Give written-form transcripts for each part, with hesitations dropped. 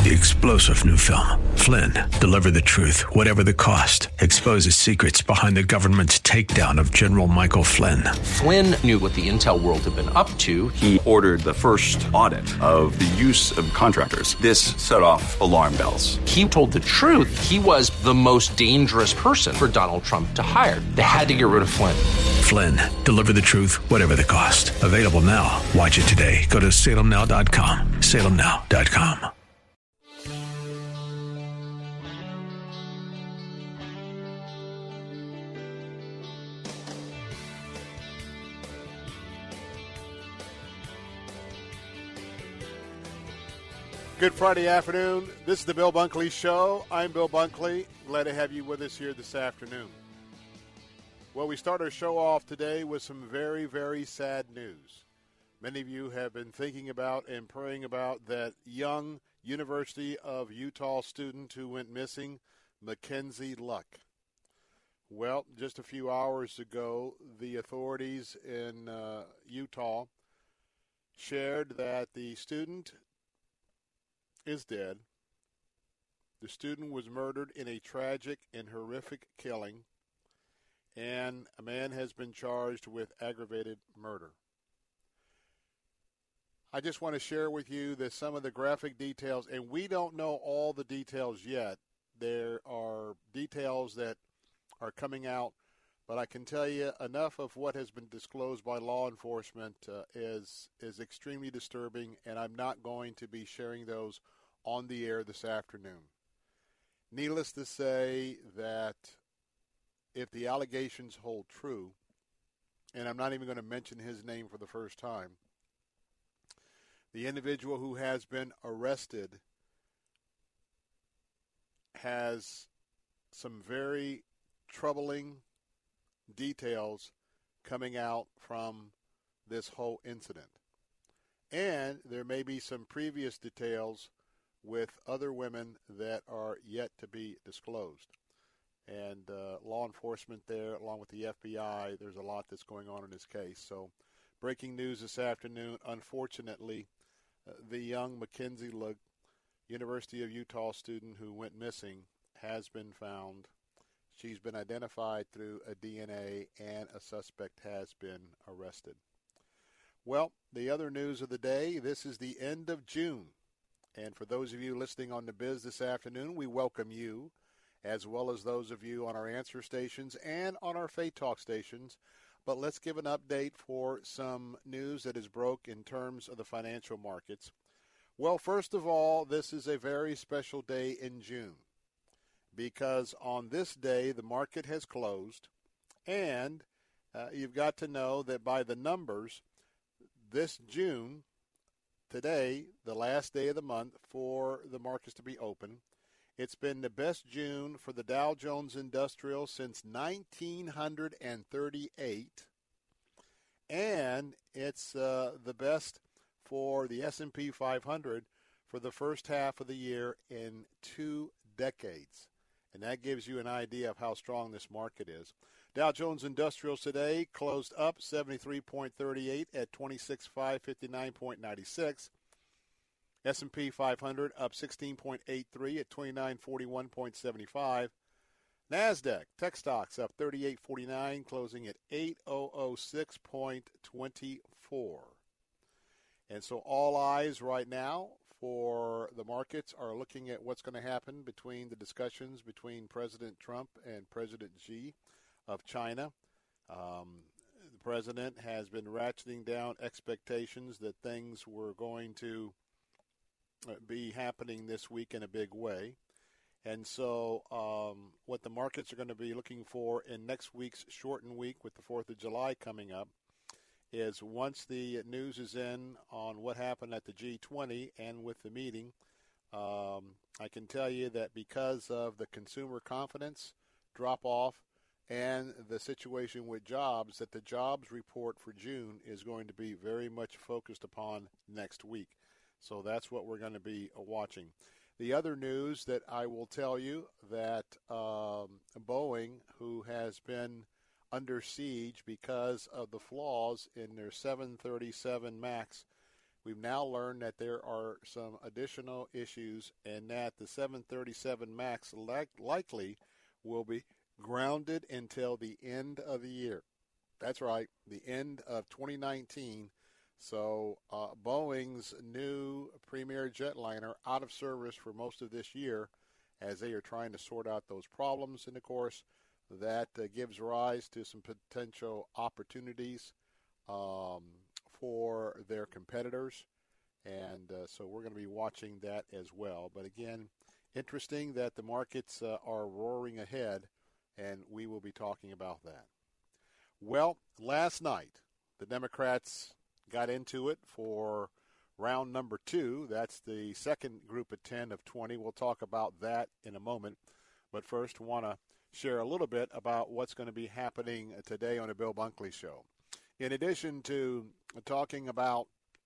The explosive new film, Flynn, deliver the truth, whatever the cost. Exposes secrets behind the government's takedown of General Michael Flynn. Flynn knew what the intel world had been up to. He ordered the first audit of the use of contractors. This set off alarm bells. He told the truth. He was the most dangerous person for Donald Trump to hire. They had to get rid of Flynn. Flynn, deliver the truth, whatever the cost. Available now. Watch it today. Go to salemnow.com. salemnow.com. Good Friday afternoon. This is the Bill Bunkley Show. I'm Bill Bunkley. Glad to have you with us here this afternoon. Well, we start our show off today with some very, very sad news. Many of you have been thinking about and praying about that young University of Utah student who went missing, Mackenzie Luck. Well, just a few hours ago, the authorities in Utah shared that the student is dead. The student was murdered in a tragic and horrific killing, and a man has been charged with aggravated murder. I just want to share with you that some of the graphic details, and we don't know all the details yet. There are details that are coming out, but I can tell you enough of what has been disclosed by law enforcement is extremely disturbing, and I'm not going to be sharing those on the air this afternoon. Needless to say that if the allegations hold true, and I'm not even going to mention his name for the first time, the individual who has been arrested has some very troubling details coming out from this whole incident. And there may be some previous details with other women that are yet to be disclosed. And law enforcement there, along with the FBI, there's a lot that's going on in this case. So breaking news this afternoon, unfortunately, the young Mackenzie Luck, University of Utah student who went missing, has been found. She's been identified through a DNA, and a suspect has been arrested. Well, the other news of the day, this is the end of June. And for those of you listening on The Biz this afternoon, we welcome you, as well as those of you on our answer stations and on our Faith Talk stations. But let's give an update for some news that is broke in terms of the financial markets. Well, first of all, this is a very special day in June, because on this day the market has closed, and you've got to know that by the numbers, this June, today, the last day of the month for the markets to be open, it's been the best June for the Dow Jones Industrial since 1938, and it's the best for the S&P 500 for the first half of the year in 2 decades. And that gives you an idea of how strong this market is. Dow Jones Industrials today closed up 73.38 at 26,559.96. S&P 500 up 16.83 at 2941.75. NASDAQ, tech stocks up 38.49, closing at 8006.24. And so all eyes right now for the markets are looking at what's going to happen between the discussions between President Trump and President Xi of China. The president has been ratcheting down expectations that things were going to be happening this week in a big way. And so what the markets are going to be looking for in next week's shortened week with the 4th of July coming up is, once the news is in on what happened at the G20 and with the meeting, I can tell you that because of the consumer confidence drop-off and the situation with jobs, that the jobs report for June is going to be very much focused upon next week. So that's what we're going to be watching. The other news that I will tell you, that Boeing, who has been under siege because of the flaws in their 737 MAX we've now learned that there are some additional issues and that the 737 MAX likely will be grounded until the end of the year. That's right, the end of 2019. So Boeing's new Premier jetliner out of service for most of this year as they are trying to sort out those problems. And, of course, that gives rise to some potential opportunities for their competitors. And so we're going to be watching that as well. But, again, interesting that the markets are roaring ahead, and we will be talking about that. Well, last night, the Democrats got into it for round number 2. That's the second group of 10 of 20. We'll talk about that in a moment. But first, I want to share a little bit about what's going to be happening today on the Bill Bunkley Show. In addition to talking about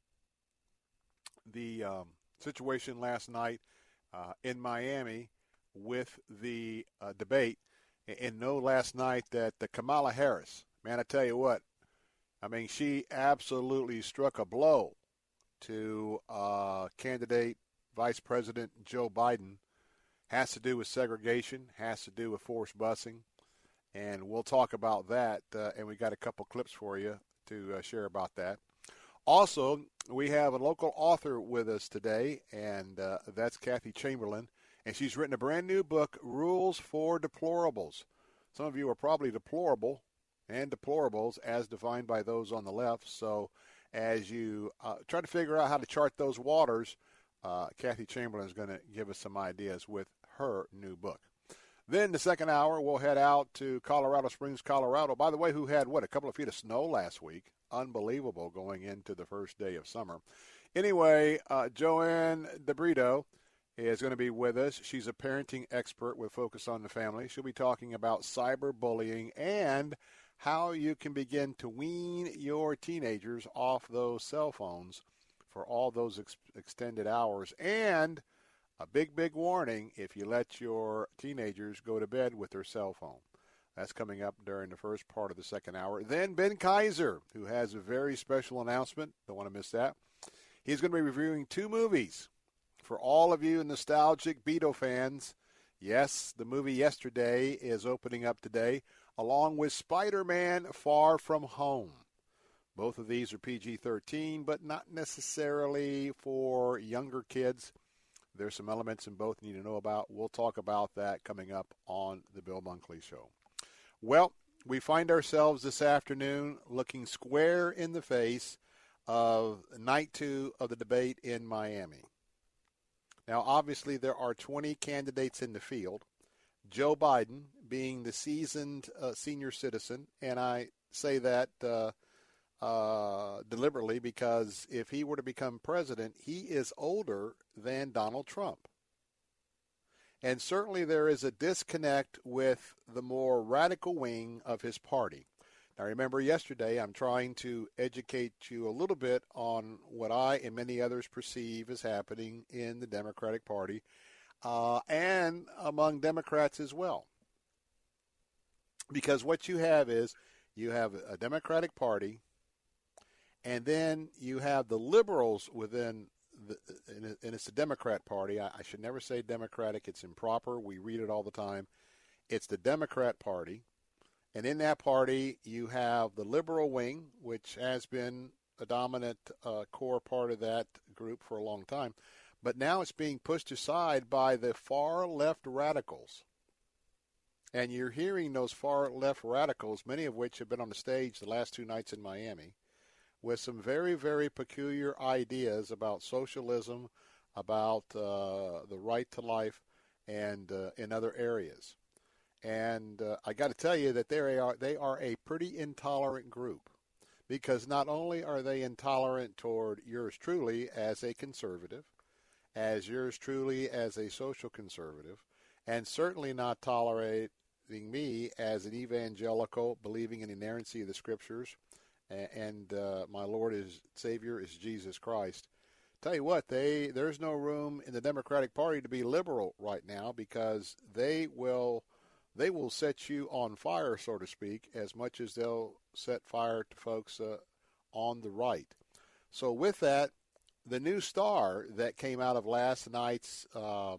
the situation last night in Miami with the debate, and know last night that the Kamala Harris, man, I tell you what, I mean, she absolutely struck a blow to candidate Vice President Joe Biden. Has to do with segregation, has to do with forced busing, and we'll talk about that, and we got a couple clips for you to share about that. Also, we have a local author with us today, and that's Kathy Chamberlain, and she's written a brand new book, Rules for Deplorables. Some of you are probably deplorable and deplorables as defined by those on the left. So as you try to figure out how to chart those waters, Kathy Chamberlain is going to give us some ideas with her new book. Then the second hour, we'll head out to Colorado Springs, Colorado. By the way, who had, a couple of feet of snow last week. Unbelievable going into the first day of summer. Anyway, Joanne DeBrito is going to be with us. She's a parenting expert with Focus on the Family. She'll be talking about cyberbullying and how you can begin to wean your teenagers off those cell phones for all those extended hours. And a big warning if you let your teenagers go to bed with their cell phone. That's coming up during the first part of the second hour. Then Ben Kaiser, who has a very special announcement. Don't want to miss that. He's going to be reviewing 2 movies for all of you nostalgic Beatle fans. Yes, the movie Yesterday is opening up today, along with Spider-Man Far From Home. Both of these are PG-13, but not necessarily for younger kids. There's some elements in both you need to know about. We'll talk about that coming up on the Bill Bunkley Show. Well, we find ourselves this afternoon looking square in the face of night 2 of the debate in Miami. Now, obviously, there are 20 candidates in the field. Joe Biden being the seasoned senior citizen, and I say that deliberately because if he were to become president, he is older than Donald Trump. And certainly there is a disconnect with the more radical wing of his party. Now, remember yesterday, I'm trying to educate you a little bit on what I and many others perceive as happening in the Democratic Party and among Democrats as well. Because what you have is you have a Democratic Party, and then you have the liberals within, and it's the Democrat Party. I should never say Democratic. It's improper. We read it all the time. It's the Democrat Party. And in that party, you have the liberal wing, which has been a dominant core part of that group for a long time. But now it's being pushed aside by the far left radicals. And you're hearing those far left radicals, many of which have been on the stage the last 2 nights in Miami, with some very, very peculiar ideas about socialism, about the right to life, and in other areas. And I got to tell you that they are a pretty intolerant group, because not only are they intolerant toward yours truly as a conservative, as yours truly as a social conservative, and certainly not tolerating me as an evangelical believing in the inerrancy of the Scriptures, and my Lord is Savior is Jesus Christ. Tell you what, there's no room in the Democratic Party to be liberal right now, because they will set you on fire, so to speak, as much as they'll set fire to folks on the right. So with that, the new star that came out of last night's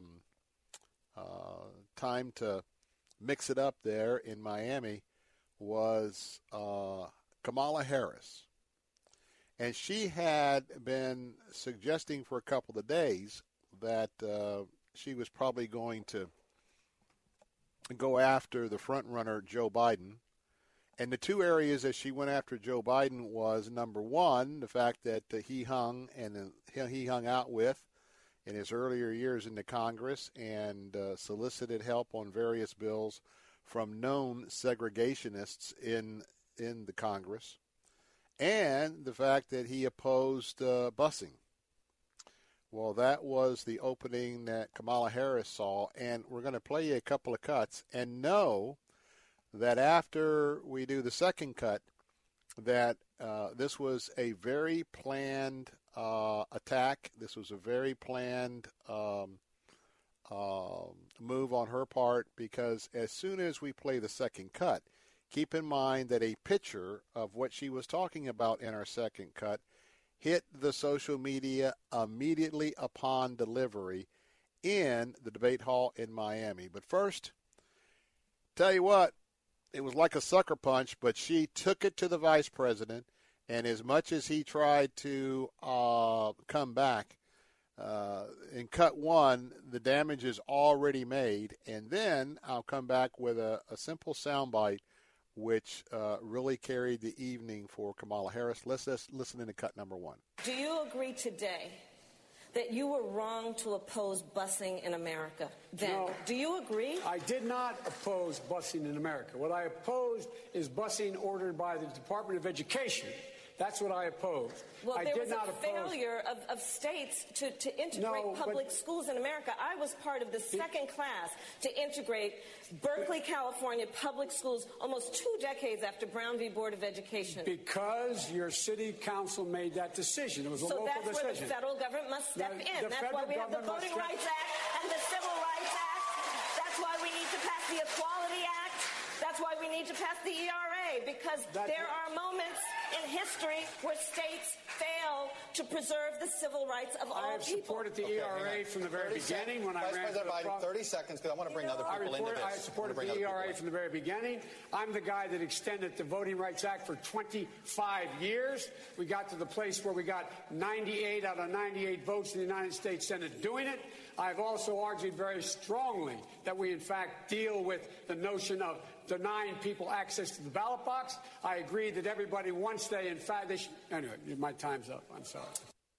time to mix it up there in Miami was Kamala Harris. And she had been suggesting for a couple of days that she was probably going to go after the front runner, Joe Biden. And the two areas that she went after Joe Biden was, number one, the fact that he hung out with in his earlier years in the Congress and solicited help on various bills from known segregationists in the Congress, and the fact that he opposed busing. Well, that was the opening that Kamala Harris saw, and we're going to play you a couple of cuts and know that after we do the second cut, that this was a very planned attack. This was a very planned move on her part, because as soon as we play the second cut, keep in mind that a picture of what she was talking about in our second cut hit the social media immediately upon delivery in the debate hall in Miami. But first, tell you what, it was like a sucker punch, but she took it to the vice president, and as much as he tried to come back, in cut one, the damage is already made. And then I'll come back with a simple soundbite which really carried the evening for Kamala Harris. Let's listen in to cut number one. Do you agree today that you were wrong to oppose busing in America then? No, do you agree? I did not oppose busing in America. What I opposed is busing ordered by the Department of Education. That's what I opposed. Well, I there did was not a failure of states to integrate public schools in America. I was part of the second class to integrate Berkeley, California public schools almost 2 decades after Brown v. Board of Education. Because your city council made that decision. It was a local decision. So that's where the federal government must step in. That's why we have the Voting Rights Act and the Civil Rights Act. That's why we need to pass the Equality Act. That's why we need to pass the ERA, because there are moments in history where states fail to preserve the civil rights of all people. I have supported the ERA from the very beginning when I ran for the Biden. 30 seconds, because I want to bring other people into this. I supported the ERA from the very beginning. I'm the guy that extended the Voting Rights Act for 25 years. We got to the place where we got 98 out of 98 votes in the United States Senate doing it. I've also argued very strongly that we, in fact, deal with the notion of denying people access to the ballot box. I agree that everybody, once they, in fact, they should. Anyway, my time's up. I'm sorry.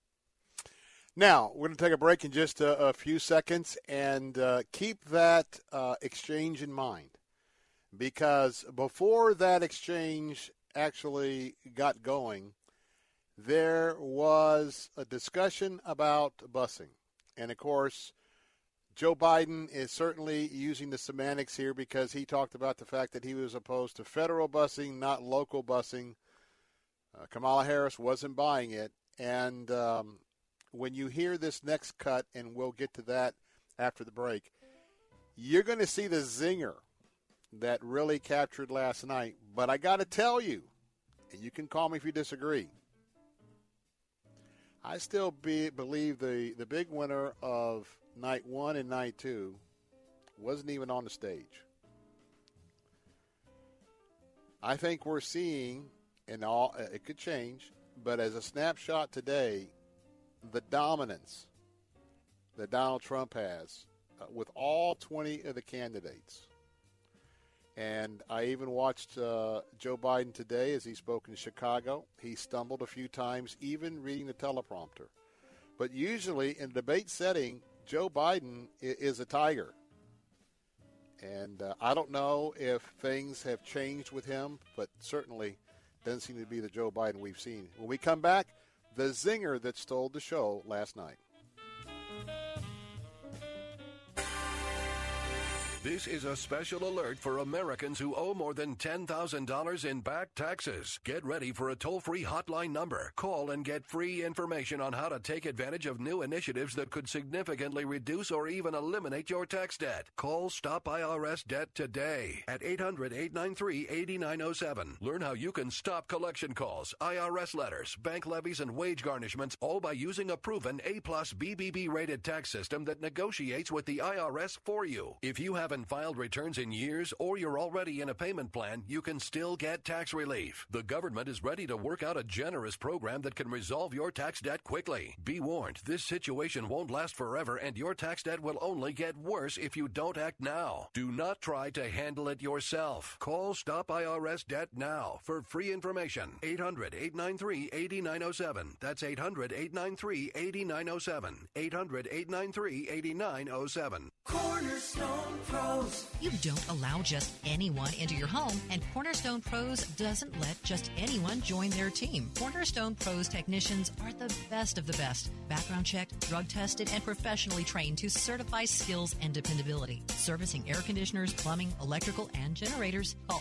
Now, we're going to take a break in just a few seconds, and keep that exchange in mind, because before that exchange actually got going, there was a discussion about busing. And, of course, Joe Biden is certainly using the semantics here, because he talked about the fact that he was opposed to federal busing, not local busing. Kamala Harris wasn't buying it. And when you hear this next cut, and we'll get to that after the break, you're going to see the zinger that really captured last night. But I got to tell you, and you can call me if you disagree, I still believe the big winner of night one and night two wasn't even on the stage. I think we're seeing, and it could change, but as a snapshot today, the dominance that Donald Trump has with all 20 of the candidates. And I even watched Joe Biden today as he spoke in Chicago. He stumbled a few times, even reading the teleprompter. But usually in a debate setting, Joe Biden is a tiger. And I don't know if things have changed with him, but certainly doesn't seem to be the Joe Biden we've seen. When we come back, the zinger that stole the show last night. This is a special alert for Americans who owe more than $10,000 in back taxes. Get ready for a toll-free hotline number. Call and get free information on how to take advantage of new initiatives that could significantly reduce or even eliminate your tax debt. Call Stop IRS Debt today at 800-893-8907. Learn how you can stop collection calls, IRS letters, bank levies, and wage garnishments, all by using a proven A-plus BBB rated tax system that negotiates with the IRS for you. If you haven't filed returns in years or you're already in a payment plan, you can still get tax relief. The government is ready to work out a generous program that can resolve your tax debt quickly. Be warned, this situation won't last forever and your tax debt will only get worse if you don't act now. Do not try to handle it yourself. Call Stop IRS Debt now for free information. 800-893-8907. That's 800-893-8907. 800-893-8907. Cornerstone Pros. You don't allow just anyone into your home, and Cornerstone Pros doesn't let just anyone join their team. Cornerstone Pros technicians are the best of the best. Background checked, drug tested, and professionally trained to certify skills and dependability. Servicing air conditioners, plumbing, electrical, and generators. Call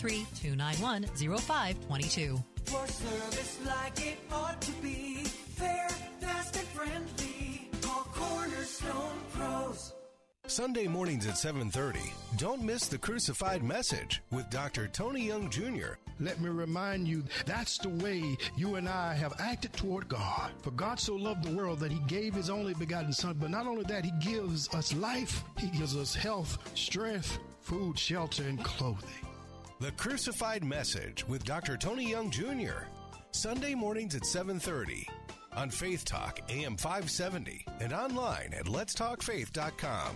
813-291-0522. For service like it ought to be, fair, fast, and friendly. Call Cornerstone Pros. Sunday mornings at 7:30. Don't miss the Crucified Message with Dr. Tony Young Jr. Let me remind you, that's the way you and I have acted toward God. For God so loved the world that he gave his only begotten son. But not only that, he gives us life, he gives us health, strength, food, shelter, and clothing. The Crucified Message with Dr. Tony Young Jr. Sunday mornings at 7:30 on Faith Talk AM 570 and online at letstalkfaith.com.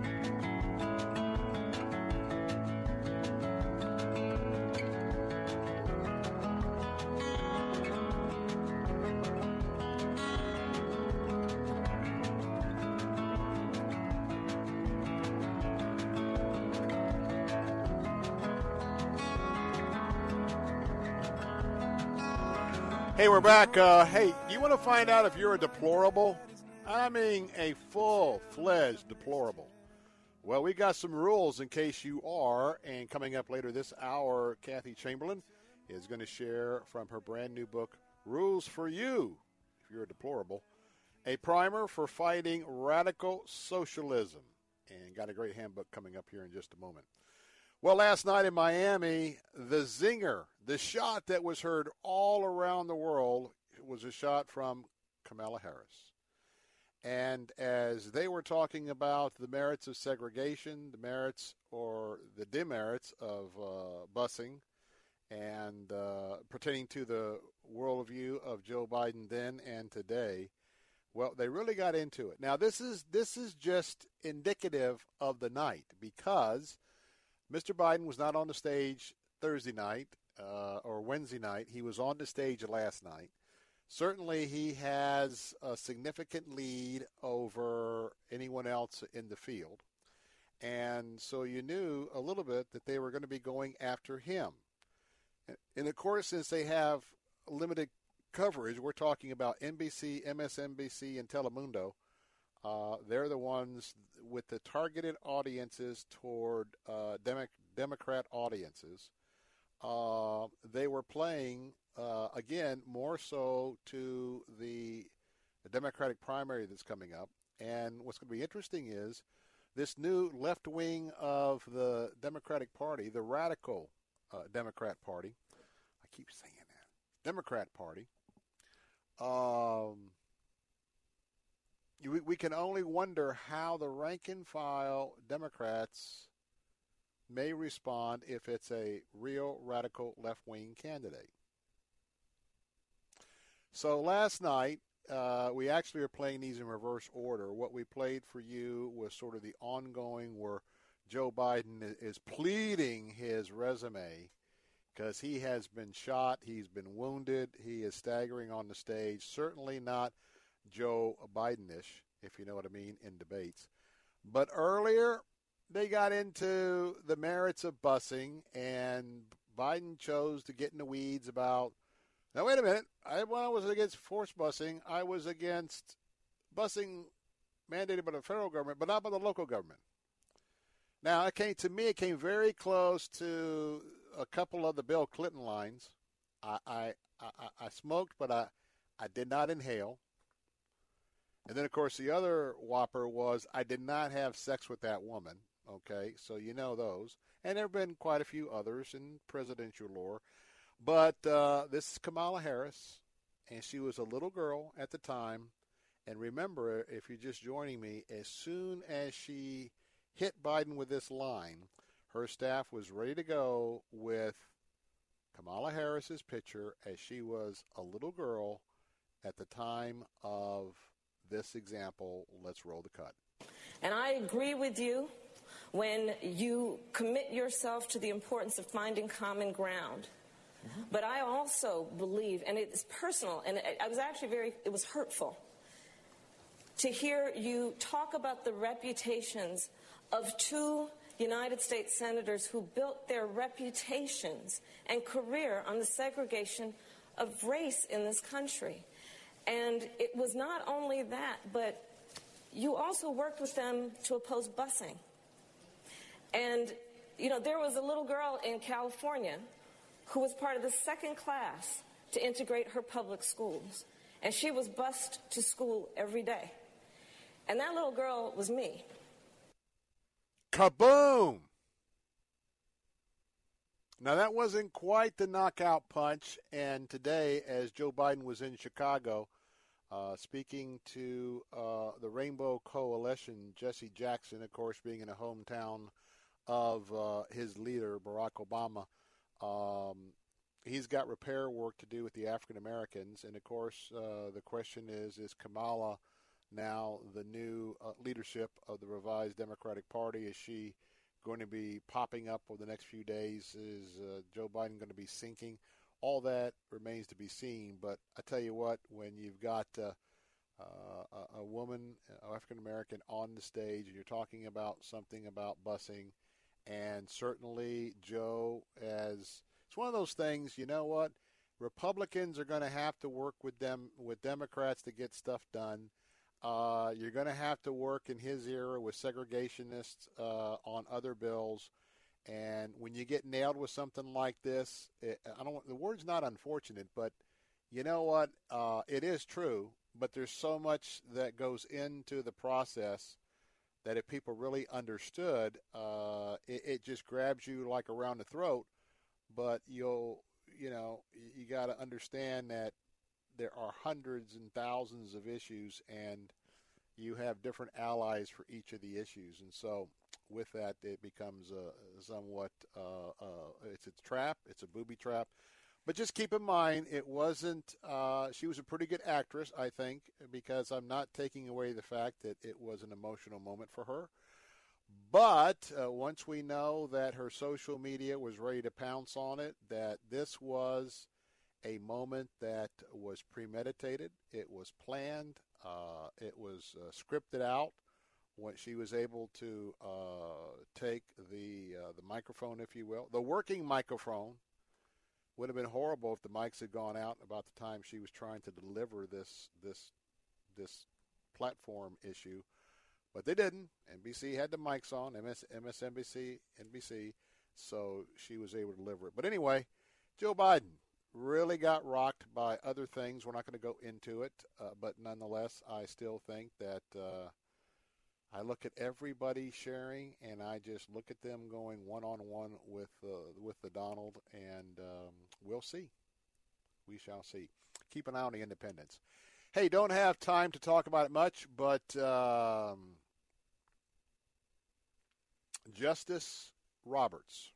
Hey, we're back. Hey, you want to find out if you're a deplorable? I mean, a full-fledged deplorable. Well, we got some rules in case you are, and coming up later this hour, Kathy Chamberlain is going to share from her brand new book, Rules for You, if you're a deplorable, a primer for fighting radical socialism, and got a great handbook coming up here in just a moment. Well, last night in Miami, the zinger, the shot that was heard all around the world, was a shot from Kamala Harris. And as they were talking about the merits of segregation, the merits or the demerits of busing, and pertaining to the worldview of Joe Biden then and today, well, they really got into it. Now, this is just indicative of the night because Mr. Biden was not on the stage Thursday night or Wednesday night. He was on the stage last night. Certainly, he has a significant lead over anyone else in the field. And so you knew a little bit that they were going to be going after him. And, of course, since they have limited coverage, we're talking about NBC, MSNBC, and Telemundo. They're the ones with the targeted audiences toward Democrat audiences. They were playing, again, more so to the Democratic primary that's coming up. And what's going to be interesting is this new left wing of the Democratic Party, the radical Democrat Party. I keep saying that. Democrat Party. We can only wonder how the rank-and-file Democrats may respond if it's a real radical left-wing candidate. So last night, we actually are playing these in reverse order. What we played for you was sort of the ongoing where Joe Biden is pleading his resume because he has been shot, he's been wounded, he is staggering on the stage, certainly not Joe Biden-ish, if you know what I mean, in debates. But earlier, they got into the merits of busing, and Biden chose to get in the weeds about, now wait a minute, when I was against forced busing, I was against busing mandated by the federal government, but not by the local government. Now, it came very close to a couple of the Bill Clinton lines. I smoked, but I did not inhale. And then, of course, the other whopper was I did not have sex with that woman. Okay, so you know those. And there have been quite a few others in presidential lore. But this is Kamala Harris, and she was a little girl at the time. And remember, if you're just joining me, as soon as she hit Biden with this line, her staff was ready to go with Kamala Harris's picture as she was a little girl at the time of this example. Let's roll the cut. And I agree with you when you commit yourself to the importance of finding common ground. But I also believe, and it's personal, and I was actually it was hurtful to hear you talk about the reputations of two United States senators who built their reputations and career on the segregation of race in this country. And it was not only that, but you also worked with them to oppose busing. And, you know, there was a little girl in California who was part of the second class to integrate her public schools. And she was bused to school every day. And that little girl was me. Kaboom! Now, that wasn't quite the knockout punch. And today, as Joe Biden was in Chicago, speaking to the Rainbow Coalition, Jesse Jackson, of course, being in the hometown of his leader, Barack Obama, he's got repair work to do with the African Americans. And, of course, the question is Kamala now the new leadership of the revised Democratic Party? Is she going to be popping up over the next few days? Is Joe Biden going to be sinking? All that remains to be seen. But I tell you what, when you've got a woman, African American, on the stage, and you're talking about something about busing, and certainly Joe, as it's one of those things. You know what? Republicans are going to have to work with Democrats to get stuff done. You're going to have to work in his era with segregationists on other bills. And when you get nailed with something like this, the word's not unfortunate, but you know what? It is true, but there's so much that goes into the process that if people really understood, it just grabs you like around the throat. But you got to understand that there are hundreds and thousands of issues, and you have different allies for each of the issues. And so with that, it becomes somewhat it's a trap. It's a booby trap. But just keep in mind, it wasn't she was a pretty good actress, I think, because I'm not taking away the fact that it was an emotional moment for her. But once we know that her social media was ready to pounce on it, that this was a moment that was premeditated, it was planned, it was scripted out. When she was able to take the microphone, if you will, the working microphone. Would have been horrible if the mics had gone out about the time she was trying to deliver this platform issue, but they didn't. NBC had the mics on, MSNBC, NBC, so she was able to deliver it. But anyway, Joe Biden really got rocked by other things. We're not going to go into it, but nonetheless, I still think that I look at everybody sharing, and I just look at them going one-on-one with the Donald, and we'll see. We shall see. Keep an eye on the independents. Hey, don't have time to talk about it much, but Justice Roberts.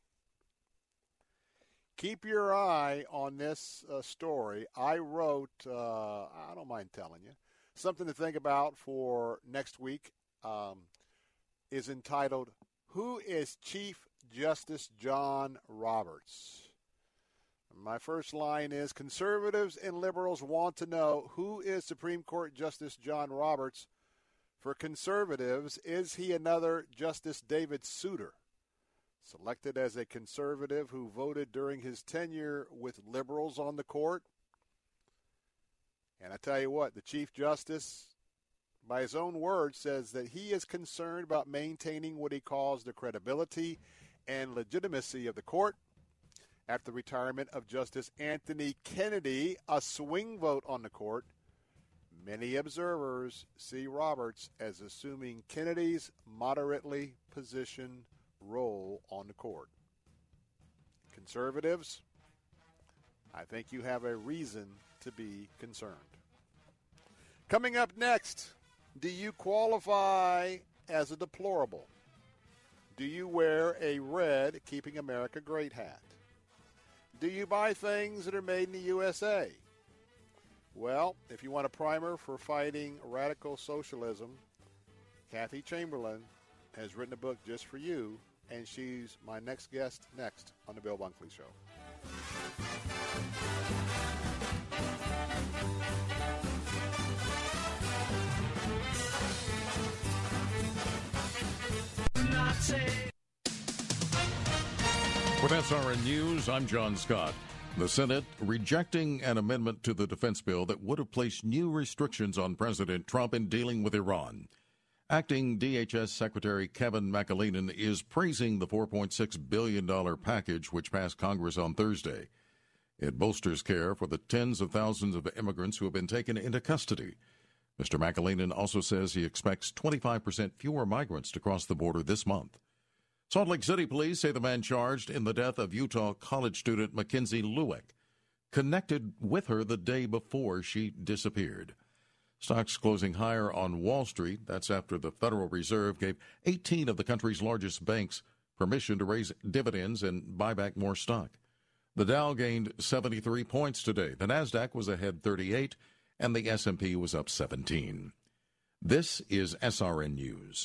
Keep your eye on this story. I wrote, I don't mind telling you, something to think about for next week. Is entitled, Who is Chief Justice John Roberts? My first line is, conservatives and liberals want to know, who is Supreme Court Justice John Roberts? For conservatives, is he another Justice David Souter, selected as a conservative who voted during his tenure with liberals on the court? And I tell you what, the Chief Justice by his own words, says that he is concerned about maintaining what he calls the credibility and legitimacy of the court. After the retirement of Justice Anthony Kennedy, a swing vote on the court, many observers see Roberts as assuming Kennedy's moderately positioned role on the court. Conservatives, I think you have a reason to be concerned. Coming up next, do you qualify as a deplorable? Do you wear a red Keeping America Great hat? Do you buy things that are made in the USA? Well, if you want a primer for fighting radical socialism, Kathy Chamberlain has written a book just for you, and she's my next guest next on The Bill Bunkley Show. With SRN News, I'm John Scott. The Senate rejecting an amendment to the defense bill that would have placed new restrictions on President Trump in dealing with Iran. Acting DHS Secretary Kevin McAleenan is praising the $4.6 billion package which passed Congress on Thursday. It bolsters care for the tens of thousands of immigrants who have been taken into custody. Mr. McAleenan also says he expects 25% fewer migrants to cross the border this month. Salt Lake City police say the man charged in the death of Utah college student Mackenzie Lueck connected with her the day before she disappeared. Stocks closing higher on Wall Street. That's after the Federal Reserve gave 18 of the country's largest banks permission to raise dividends and buy back more stock. The Dow gained 73 points today. The Nasdaq was ahead 38, and the S&P was up 17. This is SRN News.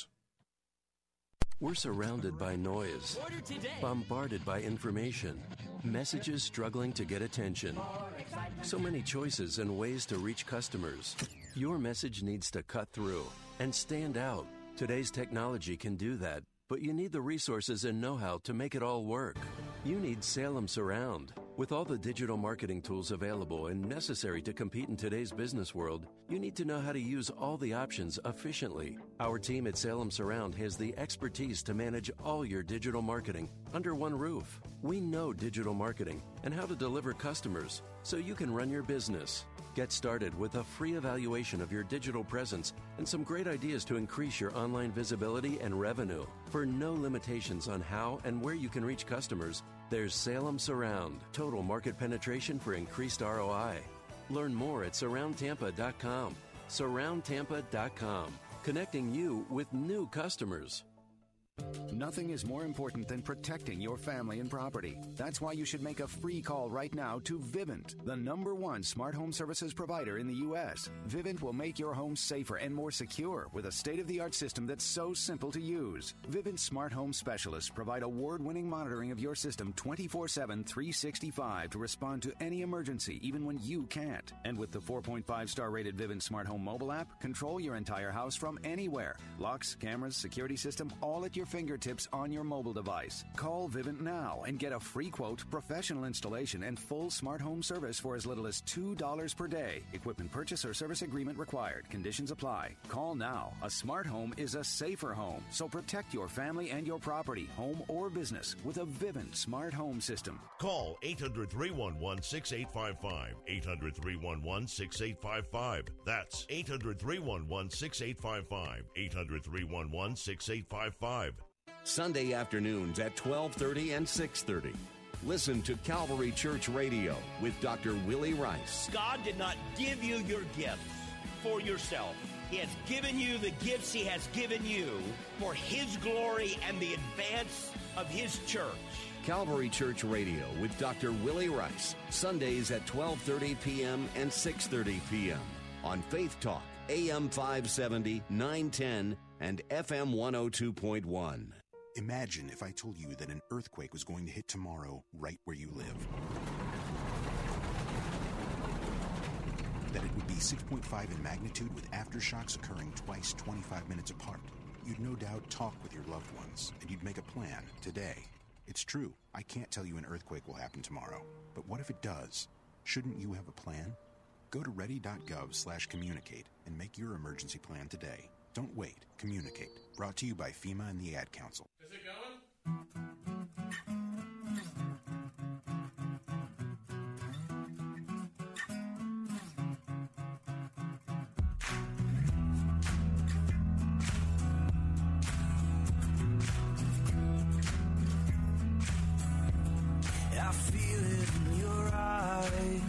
We're surrounded by noise, bombarded by information, messages struggling to get attention. So many choices and ways to reach customers. Your message needs to cut through and stand out. Today's technology can do that, but you need the resources and know-how to make it all work. You need Salem Surround. With all the digital marketing tools available and necessary to compete in today's business world, you need to know how to use all the options efficiently. Our team at Salem Surround has the expertise to manage all your digital marketing under one roof. We know digital marketing and how to deliver customers so you can run your business. Get started with a free evaluation of your digital presence and some great ideas to increase your online visibility and revenue. For no limitations on how and where you can reach customers, there's Salem Surround, total market penetration for increased ROI. Learn more at surroundtampa.com. Surroundtampa.com, connecting you with new customers. Nothing is more important than protecting your family and property. That's why you should make a free call right now to Vivint, the #1 smart home services provider in the U.S. Vivint will make your home safer and more secure with a state-of-the-art system that's so simple to use. Vivint smart home specialists provide award-winning monitoring of your system 24/7, 365 to respond to any emergency, even when you can't. And with the 4.5-star rated Vivint smart home mobile app, control your entire house from anywhere. Locks, cameras, security system, all at your fingertips on your mobile device. Call Vivint now and get a free quote, professional installation, and full smart home service for as little as $2 per day. Equipment purchase or service agreement required. Conditions apply. Call now. A smart home is a safer home, so protect your family and your property, home or business, with a Vivint smart home system. Call 800-311-6855. 800-311-6855. That's 800-311-6855. 800-311-6855. Sunday afternoons at 12:30 and 6:30. Listen to Calvary Church Radio with Dr. Willie Rice. God did not give you your gifts for yourself. He has given you the gifts He has given you for His glory and the advance of His church. Calvary Church Radio with Dr. Willie Rice. Sundays at 12:30 p.m. and 6:30 p.m. on Faith Talk, AM 570, 910, and FM 102.1. Imagine if I told you that an earthquake was going to hit tomorrow right where you live. That it would be 6.5 in magnitude with aftershocks occurring twice 25 minutes apart. You'd no doubt talk with your loved ones, and you'd make a plan today. It's true, I can't tell you an earthquake will happen tomorrow. But what if it does? Shouldn't you have a plan? Go to ready.gov/communicate and make your emergency plan today. Don't wait. Communicate. Brought to you by FEMA and the Ad Council. Is it going? I feel it in your eyes.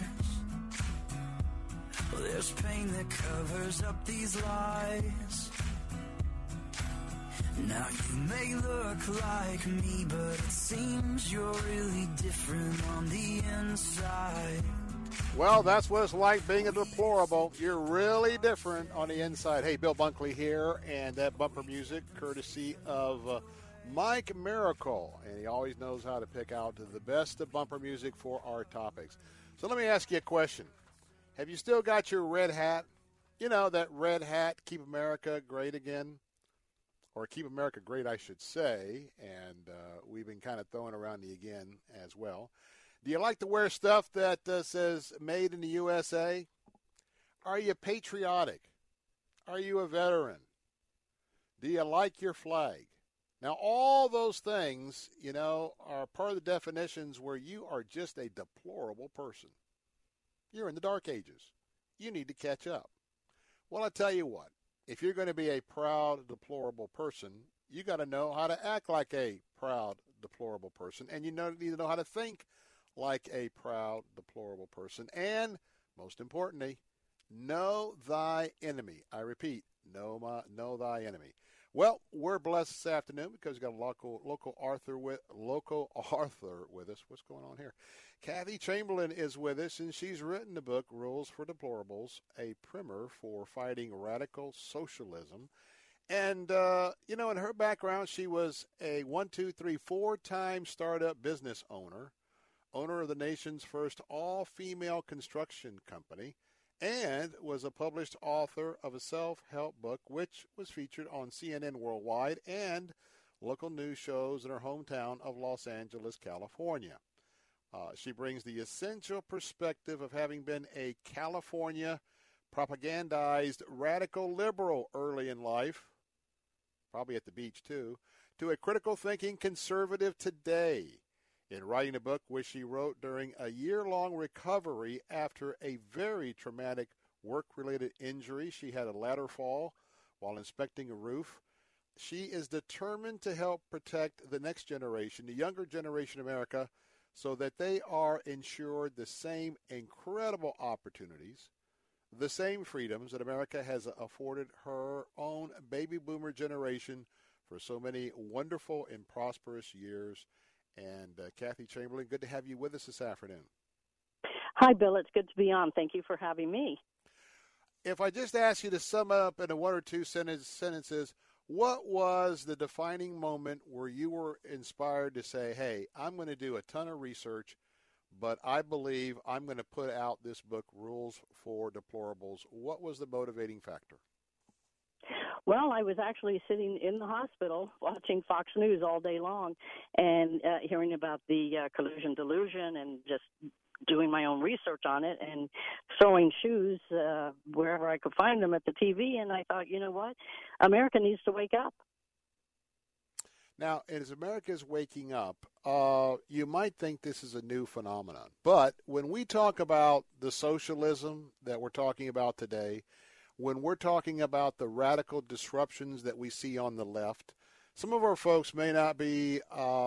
Well, there's pain that covers up these lies. Now you may look like me, but it seems you're really different on the inside. Well, that's what it's like being a deplorable. You're really different on the inside. Hey, Bill Bunkley here, and that bumper music courtesy of Mike Miracle, and he always knows how to pick out the best of bumper music for our topics. So let me ask you a question. Have you still got your red hat? You know, that red hat, Keep America Great Again? Or Keep America Great, I should say, and we've been kind of throwing around the again as well. Do you like to wear stuff that says Made in the USA? Are you patriotic? Are you a veteran? Do you like your flag? Now, all those things, you know, are part of the definitions where you are just a deplorable person. You're in the dark ages. You need to catch up. Well, I tell you what, if you're going to be a proud, deplorable person, you got to know how to act like a proud, deplorable person, and you need to know how to think like a proud, deplorable person. And, most importantly, know thy enemy. I repeat, know thy enemy. Well, we're blessed this afternoon because we've got a local Arthur with us. What's going on here? Kathy Chamberlain is with us, and she's written the book, Rules for Deplorables, a primer for fighting radical socialism. And, you know, in her background, she was a 4-time startup business owner of the nation's first all-female construction company, and was a published author of a self-help book, which was featured on CNN Worldwide and local news shows in her hometown of Los Angeles, California. She brings the essential perspective of having been a California propagandized radical liberal early in life, probably at the beach too, to a critical thinking conservative today. In writing a book which she wrote during a year-long recovery after a very traumatic work-related injury. She had a ladder fall while inspecting a roof. She is determined to help protect the next generation, the younger generation of America, so that they are ensured the same incredible opportunities, the same freedoms that America has afforded her own baby boomer generation for so many wonderful and prosperous years. And Kathy Chamberlain, good to have you with us this afternoon. Hi, Bill. It's good to be on. Thank you for having me. If I just ask you to sum up in one or two sentences, what was the defining moment where you were inspired to say, hey, I'm going to do a ton of research, but I believe I'm going to put out this book, Rules for Deplorables? What was the motivating factor? Well, I was actually sitting in the hospital watching Fox News all day long and hearing about the collusion delusion and just doing my own research on it and throwing shoes wherever I could find them at the TV. And I thought, you know what? America needs to wake up. Now, as America is waking up, you might think this is a new phenomenon. But when we talk about the socialism that we're talking about today, when we're talking about the radical disruptions that we see on the left, some of our folks may not be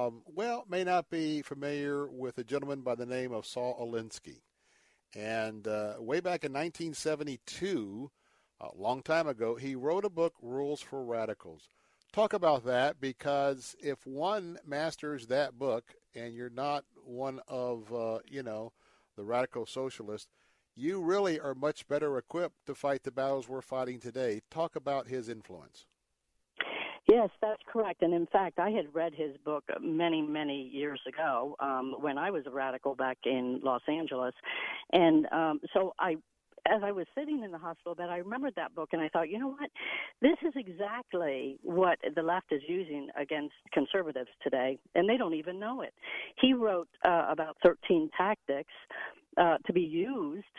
familiar with a gentleman by the name of Saul Alinsky. And way back in 1972, a long time ago, he wrote a book, Rules for Radicals. Talk about that, because if one masters that book and you're not one of, the radical socialists, you really are much better equipped to fight the battles we're fighting today. Talk about his influence. Yes, that's correct. And in fact, I had read his book many, many years ago when I was a radical back in Los Angeles. And so as I was sitting in the hospital bed, I remembered that book, and I thought, you know what? This is exactly what the left is using against conservatives today, and they don't even know it. He wrote about 13 tactics to be used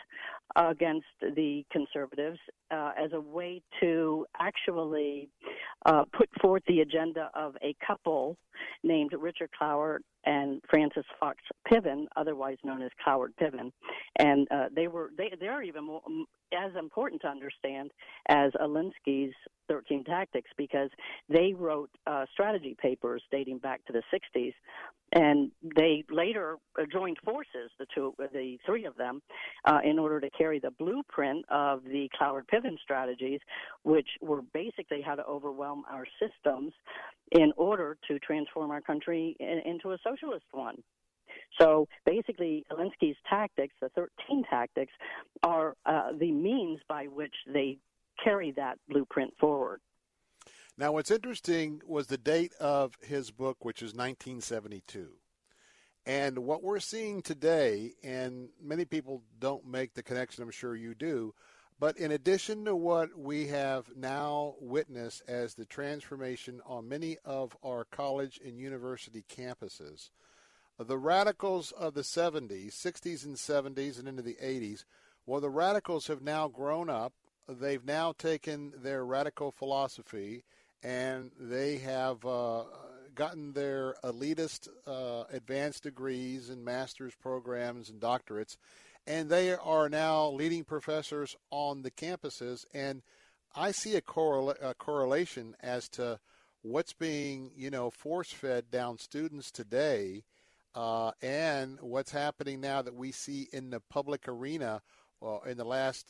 against the conservatives as a way to actually put forth the agenda of a couple named Richard Cloward and Frances Fox Piven, otherwise known as Cloward-Piven, and they're even more, as important to understand as Alinsky's 13 Tactics, because they wrote strategy papers dating back to the 60s, and they later joined forces, the three of them, in order to carry the blueprint of the Cloward-Piven strategies, which were basically how to overwhelm our systems in order to transform our country into a socialist one. So basically, Alinsky's tactics, the 13 tactics, are the means by which they carry that blueprint forward. Now, what's interesting was the date of his book, which is 1972. And what we're seeing today, and many people don't make the connection, I'm sure you do, but in addition to what we have now witnessed as the transformation on many of our college and university campuses, the radicals of the 70s, 60s and 70s and into the 80s, well, the radicals have now grown up. They've now taken their radical philosophy and they have gotten their elitist advanced degrees and master's programs and doctorates, and they are now leading professors on the campuses. And I see a correlation as to what's being, force-fed down students today and what's happening now that we see in the public arena in the last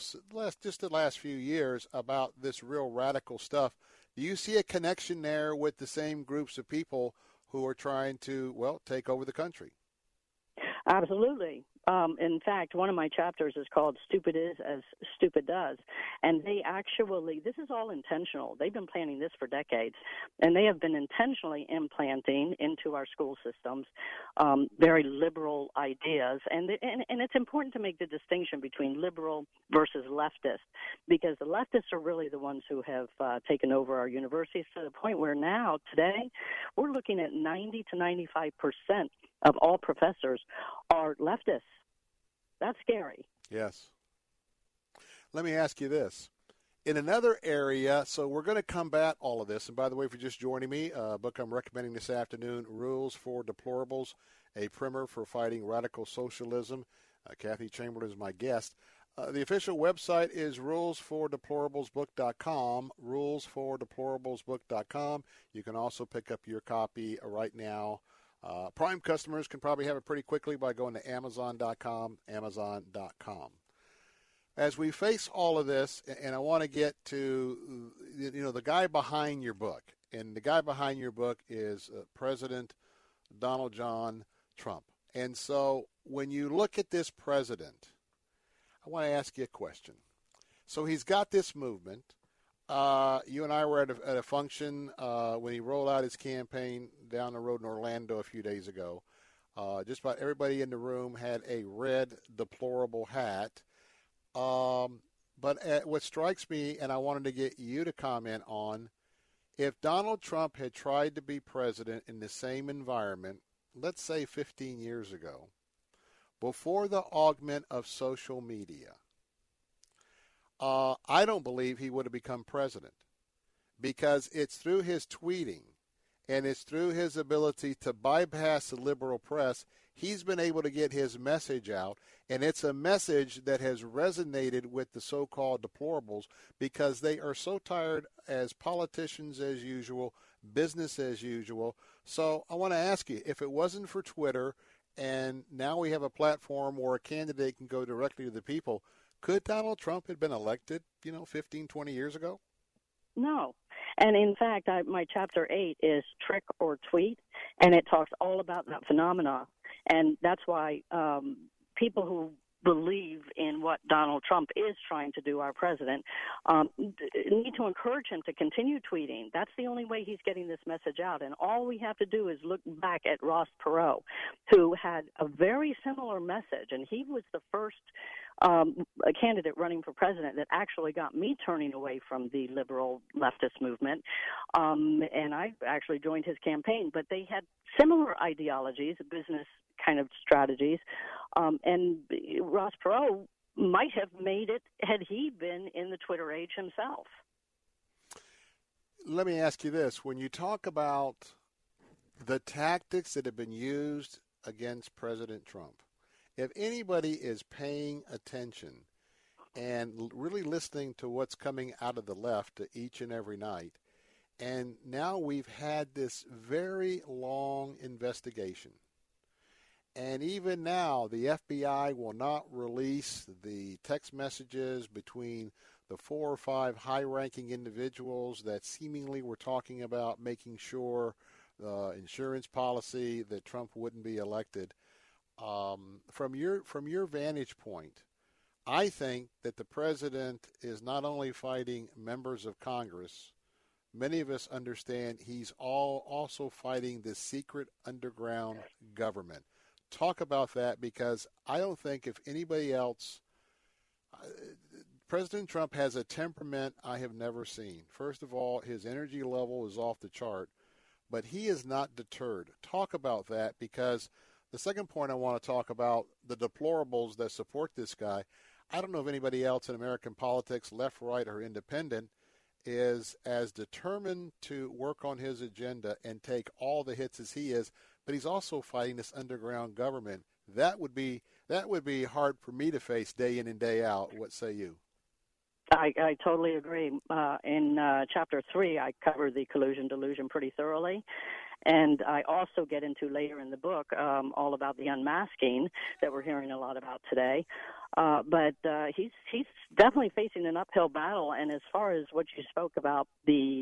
few years about this real radical stuff. Do you see a connection there with the same groups of people who are trying to, take over the country? Absolutely. In fact, one of my chapters is called Stupid Is as Stupid Does. And they actually, this is all intentional. They've been planning this for decades. And they have been intentionally implanting into our school systems very liberal ideas. And it's important to make the distinction between liberal versus leftist, because the leftists are really the ones who have taken over our universities to the point where now, today, we're looking at 90 to 95% of all professors are leftists. That's scary. Yes. Let me ask you this. In another area, so we're going to combat all of this. And by the way, if you're just joining me, a book I'm recommending this afternoon, Rules for Deplorables, a primer for fighting radical socialism. Kathy Chamberlain is my guest. The official website is rulesfordeplorablesbook.com, rulesfordeplorablesbook.com. You can also pick up your copy right now. Prime customers can probably have it pretty quickly by going to Amazon.com, Amazon.com. As we face all of this, and I want to get to, the guy behind your book, and the guy behind your book is President Donald John Trump. And so when you look at this president, I want to ask you a question. So he's got this movement. You and I were at a function when he rolled out his campaign down the road in Orlando a few days ago. Just about everybody in the room had a red deplorable hat. But what strikes me, and I wanted to get you to comment on, if Donald Trump had tried to be president in the same environment, let's say 15 years ago, before the augment of social media, I don't believe he would have become president, because it's through his tweeting and it's through his ability to bypass the liberal press he's been able to get his message out, and it's a message that has resonated with the so-called deplorables because they are so tired as politicians as usual, business as usual. So I want to ask you, if it wasn't for Twitter and now we have a platform where a candidate can go directly to the people, could Donald Trump have been elected, 15, 20 years ago? No. And in fact, my chapter 8 is Trick or Tweet, and it talks all about that phenomena. And that's why people who believe in what Donald Trump is trying to do, our president, need to encourage him to continue tweeting. That's the only way he's getting this message out. And all we have to do is look back at Ross Perot, who had a very similar message. And he was the first a candidate running for president that actually got me turning away from the liberal leftist movement. And I actually joined his campaign. But they had similar ideologies, business kind of strategies. And Ross Perot might have made it had he been in the Twitter age himself. Let me ask you this. When you talk about the tactics that have been used against President Trump, if anybody is paying attention and really listening to what's coming out of the left each and every night, and now we've had this very long investigation, and even now the FBI will not release the text messages between the 4 or 5 high-ranking individuals that seemingly were talking about making sure the insurance policy that Trump wouldn't be elected. From your vantage point, I think that the president is not only fighting members of Congress. Many of us understand he's also fighting this secret underground government. Talk about that, because I don't think if anybody else, President Trump has a temperament I have never seen. First of all, his energy level is off the chart, but he is not deterred. Talk about that, because the second point I want to talk about, the deplorables that support this guy. I don't know if anybody else in American politics, left, right, or independent, is as determined to work on his agenda and take all the hits as he is, but he's also fighting this underground government. That would be hard for me to face day in and day out. What say you? I totally agree. In Chapter 3, I cover the collusion delusion pretty thoroughly. And I also get into later in the book all about the unmasking that we're hearing a lot about today. But he's definitely facing an uphill battle. And as far as what you spoke about, the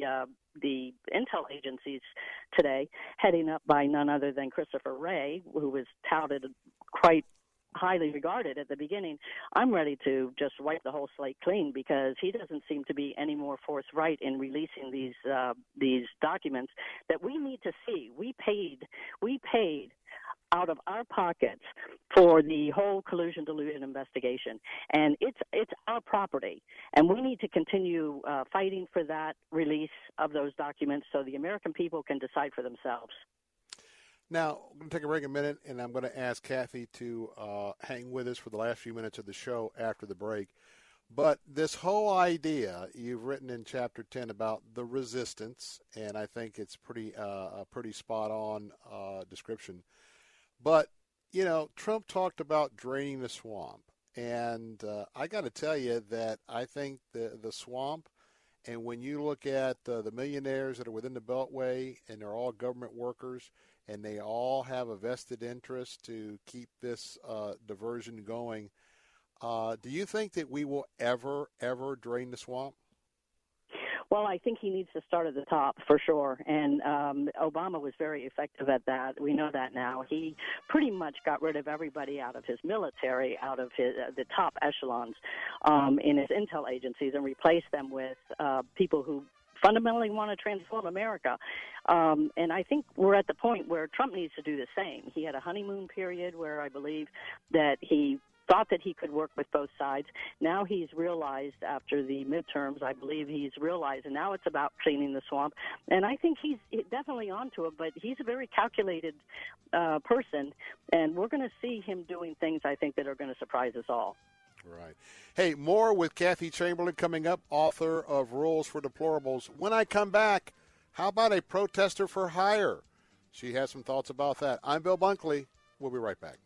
intel agencies today, heading up by none other than Christopher Wray, who was touted quite highly regarded at the beginning, I'm ready to just wipe the whole slate clean, because he doesn't seem to be any more forthright in releasing these documents that we need to see. We paid out of our pockets for the whole collusion delusion investigation, and it's our property, and we need to continue fighting for that release of those documents so the American people can decide for themselves. Now, I'm going to take a break in a minute, and I'm going to ask Kathy to hang with us for the last few minutes of the show after the break. But this whole idea you've written in Chapter 10 about the resistance, and I think it's a pretty spot-on description. But, you know, Trump talked about draining the swamp. And I got to tell you that I think the swamp, and when you look at the millionaires that are within the Beltway, and they're all government workers, and they all have a vested interest to keep this diversion going, do you think that we will ever drain the swamp? Well, I think he needs to start at the top for sure, and Obama was very effective at that. We know that now. He pretty much got rid of everybody out of his military, out of his the top echelons in his intel agencies, and replaced them with people who fundamentally want to transform America. And I think we're at the point where Trump needs to do the same. He had a honeymoon period where I believe that he thought that he could work with both sides. Now he's realized after the midterms, I believe he's realized, and now it's about cleaning the swamp. And I think he's definitely onto it, but he's a very calculated person, and we're going to see him doing things, I think, that are going to surprise us all. Right. Hey, more with Kathy Chamberlain coming up, author of Rules for Deplorables. When I come back, how about a protester for hire? She has some thoughts about that. I'm Bill Bunkley. We'll be right back.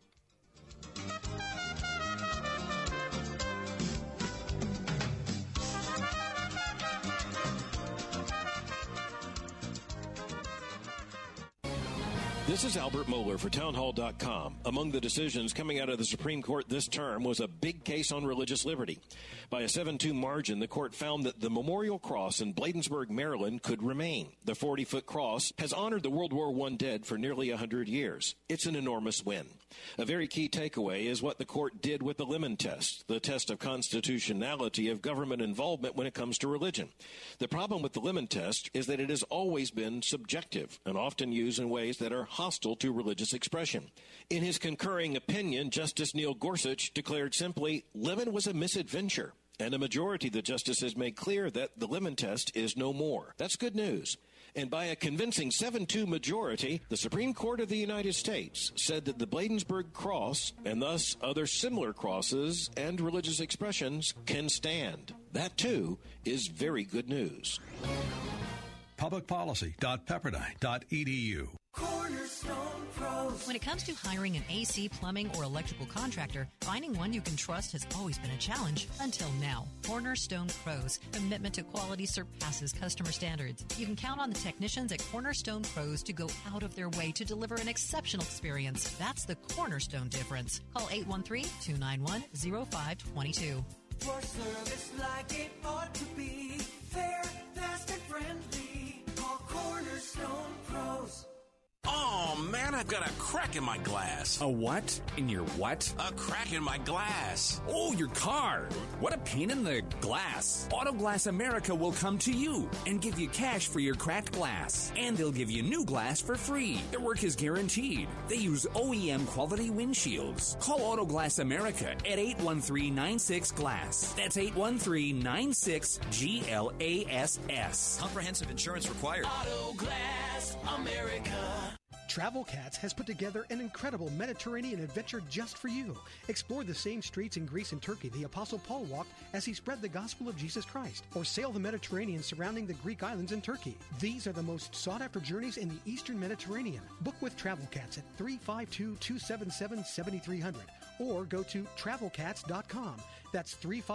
This is Albert Mohler for Townhall.com. Among the decisions coming out of the Supreme Court this term was a big case on religious liberty. By a 7-2 margin, the court found that the Memorial Cross in Bladensburg, Maryland could remain. The 40-foot cross has honored the World War I dead for nearly 100 years. It's an enormous win. A very key takeaway is what the court did with the Lemon Test, the test of constitutionality of government involvement when it comes to religion. The problem with the Lemon Test is that it has always been subjective and often used in ways that are hostile to religious expression. In his concurring opinion, Justice Neil Gorsuch declared simply, Lemon was a misadventure, and a majority of the justices made clear that the Lemon Test is no more. That's good news. And by a convincing 7-2 majority, the Supreme Court of the United States said that the Bladensburg Cross, and thus other similar crosses and religious expressions, can stand. That, too, is very good news. Publicpolicy.pepperdine.edu. Cornerstone Pros. When it comes to hiring an AC, plumbing, or electrical contractor, finding one you can trust has always been a challenge until now. Cornerstone Pros. Commitment to quality surpasses customer standards. You can count on the technicians at Cornerstone Pros to go out of their way to deliver an exceptional experience. That's the Cornerstone difference. Call 813-291-0522. For service like it ought to be, fair, fast, and friendly. Call Cornerstone Pros. Oh, man, I've got a crack in my glass. A what? In your what? A crack in my glass. Oh, your car. What a pain in the glass. Autoglass America will come to you and give you cash for your cracked glass. And they'll give you new glass for free. Their work is guaranteed. They use OEM quality windshields. Call Autoglass America at 813-96-GLASS. That's 813-96-GLASS. Comprehensive insurance required. Autoglass America. Travel Cats has put together an incredible Mediterranean adventure just for you. Explore the same streets in Greece and Turkey the Apostle Paul walked as he spread the gospel of Jesus Christ, or sail the Mediterranean surrounding the Greek islands in Turkey. These are the most sought-after journeys in the Eastern Mediterranean. Book with Travel Cats at 352-277-7300 or go to travelcats.com. That's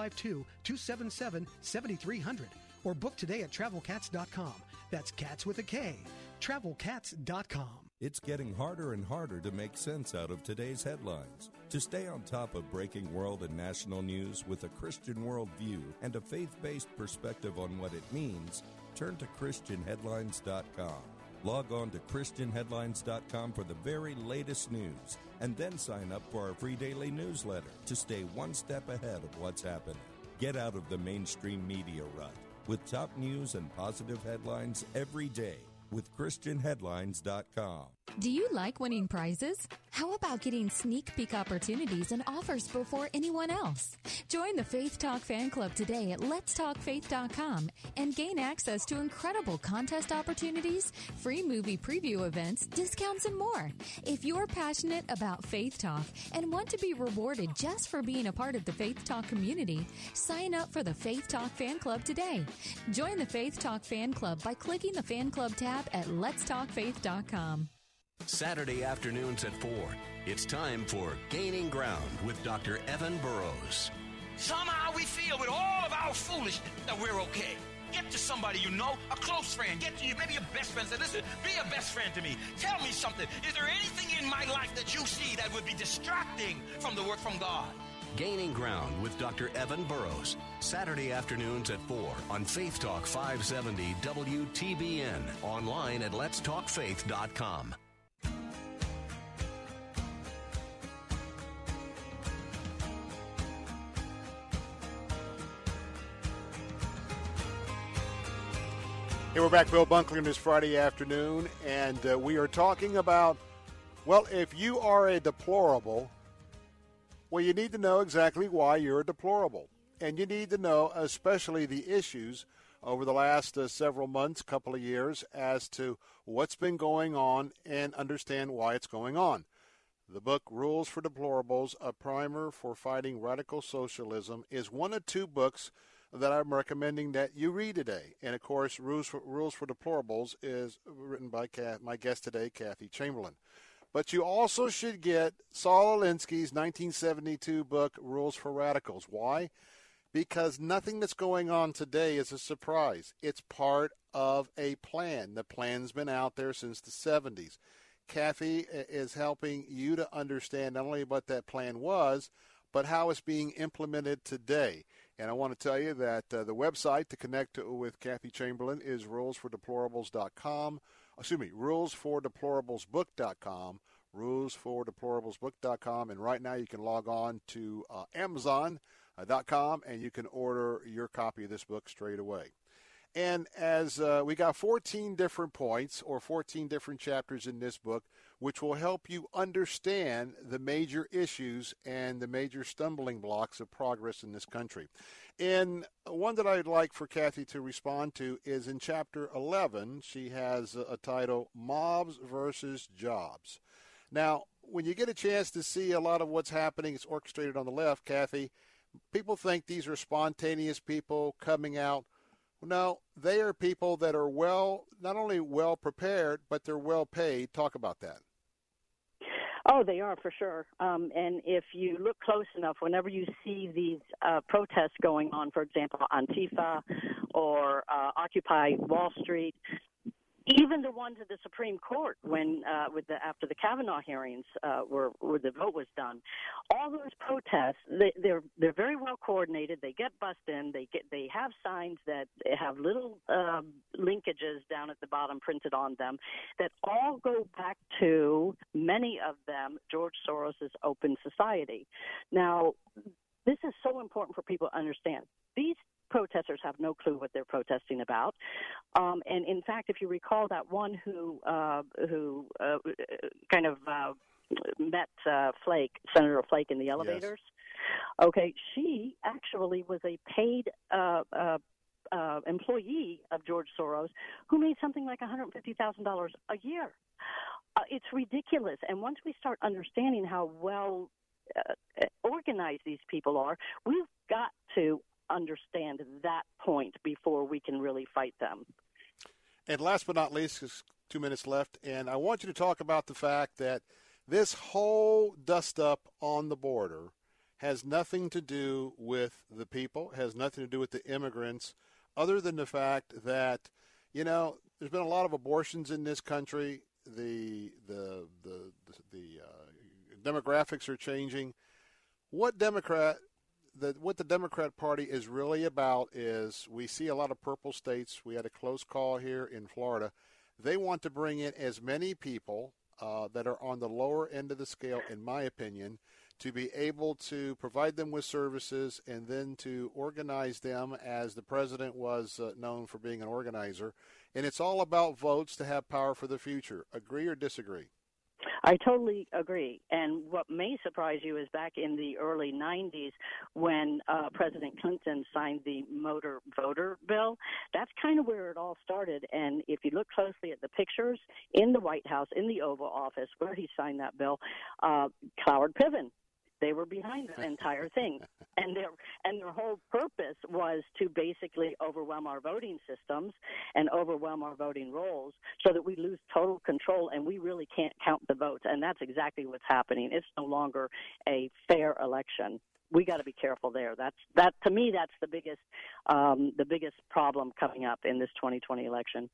352-277-7300 or book today at travelcats.com. That's cats with a K. travelcats.com. It's getting harder and harder to make sense out of today's headlines. To stay on top of breaking world and national news with a Christian worldview and a faith-based perspective on what it means, turn to ChristianHeadlines.com. Log on to ChristianHeadlines.com for the very latest news, and then sign up for our free daily newsletter to stay one step ahead of what's happening. Get out of the mainstream media rut with top news and positive headlines every day with ChristianHeadlines.com. Do you like winning prizes? How about getting sneak peek opportunities and offers before anyone else? Join the Faith Talk fan club today at letstalkfaith.com and gain access to incredible contest opportunities, free movie preview events, discounts, and more. If you're passionate about Faith Talk and want to be rewarded just for being a part of the Faith Talk community, sign up for the Faith Talk fan club today. Join the Faith Talk fan club by clicking the fan club tab at letstalkfaith.com. Saturday afternoons at 4. It's time for Gaining Ground with Dr. Evan Burrows. Somehow we feel with all of our foolishness that we're okay. Get to somebody you know, a close friend. Get to you, maybe your best friend. Say, listen, be a best friend to me. Tell me something. Is there anything in my life that you see that would be distracting from the work from God? Gaining Ground with Dr. Evan Burrows. Saturday afternoons at 4 on Faith Talk 570 WTBN. Online at letstalkfaith.com. Hey, we're back, Bill Bunkler, this Friday afternoon, and we are talking about, well, if you are a deplorable, well, you need to know exactly why you're a deplorable. And you need to know especially the issues over the last several months, couple of years, as to what's been going on and understand why it's going on. The book, Rules for Deplorables, A Primer for Fighting Radical Socialism, is one of two books that I'm recommending that you read today. And, of course, Rules for Deplorables is written by my guest today, Kathy Chamberlain. But you also should get Saul Alinsky's 1972 book, Rules for Radicals. Why? Because nothing that's going on today is a surprise. It's part of a plan. The plan's been out there since the 70s. Kathy is helping you to understand not only what that plan was, but how it's being implemented today. And I want to tell you that the website to connect with Kathy Chamberlain is rulesfordeplorables.com. rulesfordeplorablesbook.com, rulesfordeplorablesbook.com. And right now you can log on to Amazon.com and you can order your copy of this book straight away. And as we got 14 different points or 14 different chapters in this book, which will help you understand the major issues and the major stumbling blocks of progress in this country. And one that I'd like for Kathy to respond to is in Chapter 11. She has a title, Mobs versus Jobs. Now, when you get a chance to see a lot of what's happening, it's orchestrated on the left, Kathy, people think these are spontaneous people coming out. No, they are people that are not only well prepared, but they're well paid. Talk about that. Oh, they are for sure. And if you look close enough, whenever you see these protests going on, for example, Antifa or Occupy Wall Street, even the ones at the Supreme Court when after the Kavanaugh hearings where the vote was done, all those protests they're very well coordinated. They get bussed in. They have signs that have little linkages down at the bottom printed on them that all go back to, many of them, George Soros's Open Society. Now, this is so important for people to understand. These protesters have no clue what they're protesting about, and in fact, if you recall that one who kind of met Senator Flake in the elevators. Yes. Okay, she actually was a paid employee of George Soros who made something like $150,000 a year. It's ridiculous, and once we start understanding how well organized these people are, we've got to understand that point before we can really fight them. And last but not least, there's 2 minutes left, and I want you to talk about the fact that this whole dust-up on the border has nothing to do with the people, has nothing to do with the immigrants, other than the fact that, there's been a lot of abortions in this country. The demographics are changing. What the Democrat Party is really about is, we see a lot of purple states. We had a close call here in Florida. They want to bring in as many people that are on the lower end of the scale, in my opinion, to be able to provide them with services and then to organize them, as the president was known for being an organizer. And it's all about votes to have power for the future. Agree or disagree? I totally agree. And what may surprise you is back in the early 90s when President Clinton signed the motor voter bill, that's kind of where it all started. And if you look closely at the pictures in the White House, in the Oval Office, where he signed that bill, Cloward Piven, they were behind the entire thing. And their whole purpose was to basically overwhelm our voting systems and overwhelm our voting rolls so that we lose total control and we really can't count the votes. And that's exactly what's happening. It's no longer a fair election. We got to be careful there. That to me, that's the biggest problem coming up in this 2020 election.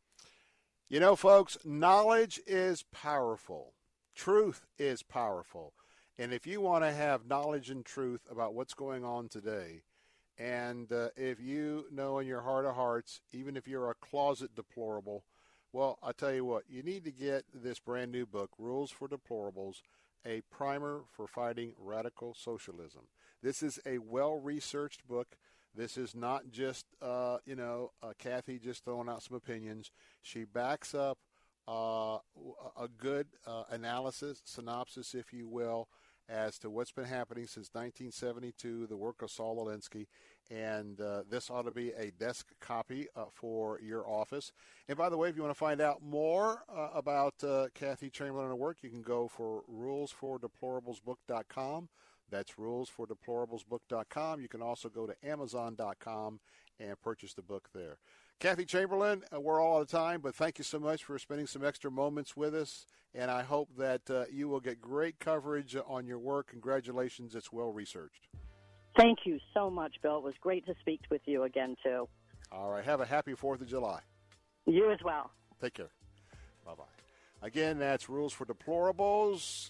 Folks, knowledge is powerful. Truth is powerful. And if you want to have knowledge and truth about what's going on today, and if you know in your heart of hearts, even if you're a closet deplorable, well, I tell you what, you need to get this brand new book, Rules for Deplorables, a primer for fighting radical socialism. This is a well-researched book. This is not just, Kathy just throwing out some opinions. She backs up a good analysis, synopsis, if you will, as to what's been happening since 1972, the work of Saul Alinsky, and this ought to be a desk copy for your office. And by the way, if you want to find out more about Kathy Chamberlain and her work, you can go for rulesfordeplorablesbook.com. That's rulesfordeplorablesbook.com. You can also go to Amazon.com and purchase the book there. Kathy Chamberlain, we're all out of time, but thank you so much for spending some extra moments with us, and I hope that you will get great coverage on your work. Congratulations. It's well-researched. Thank you so much, Bill. It was great to speak with you again, too. All right. Have a happy 4th of July. You as well. Take care. Bye-bye. Again, that's Rules for Deplorables,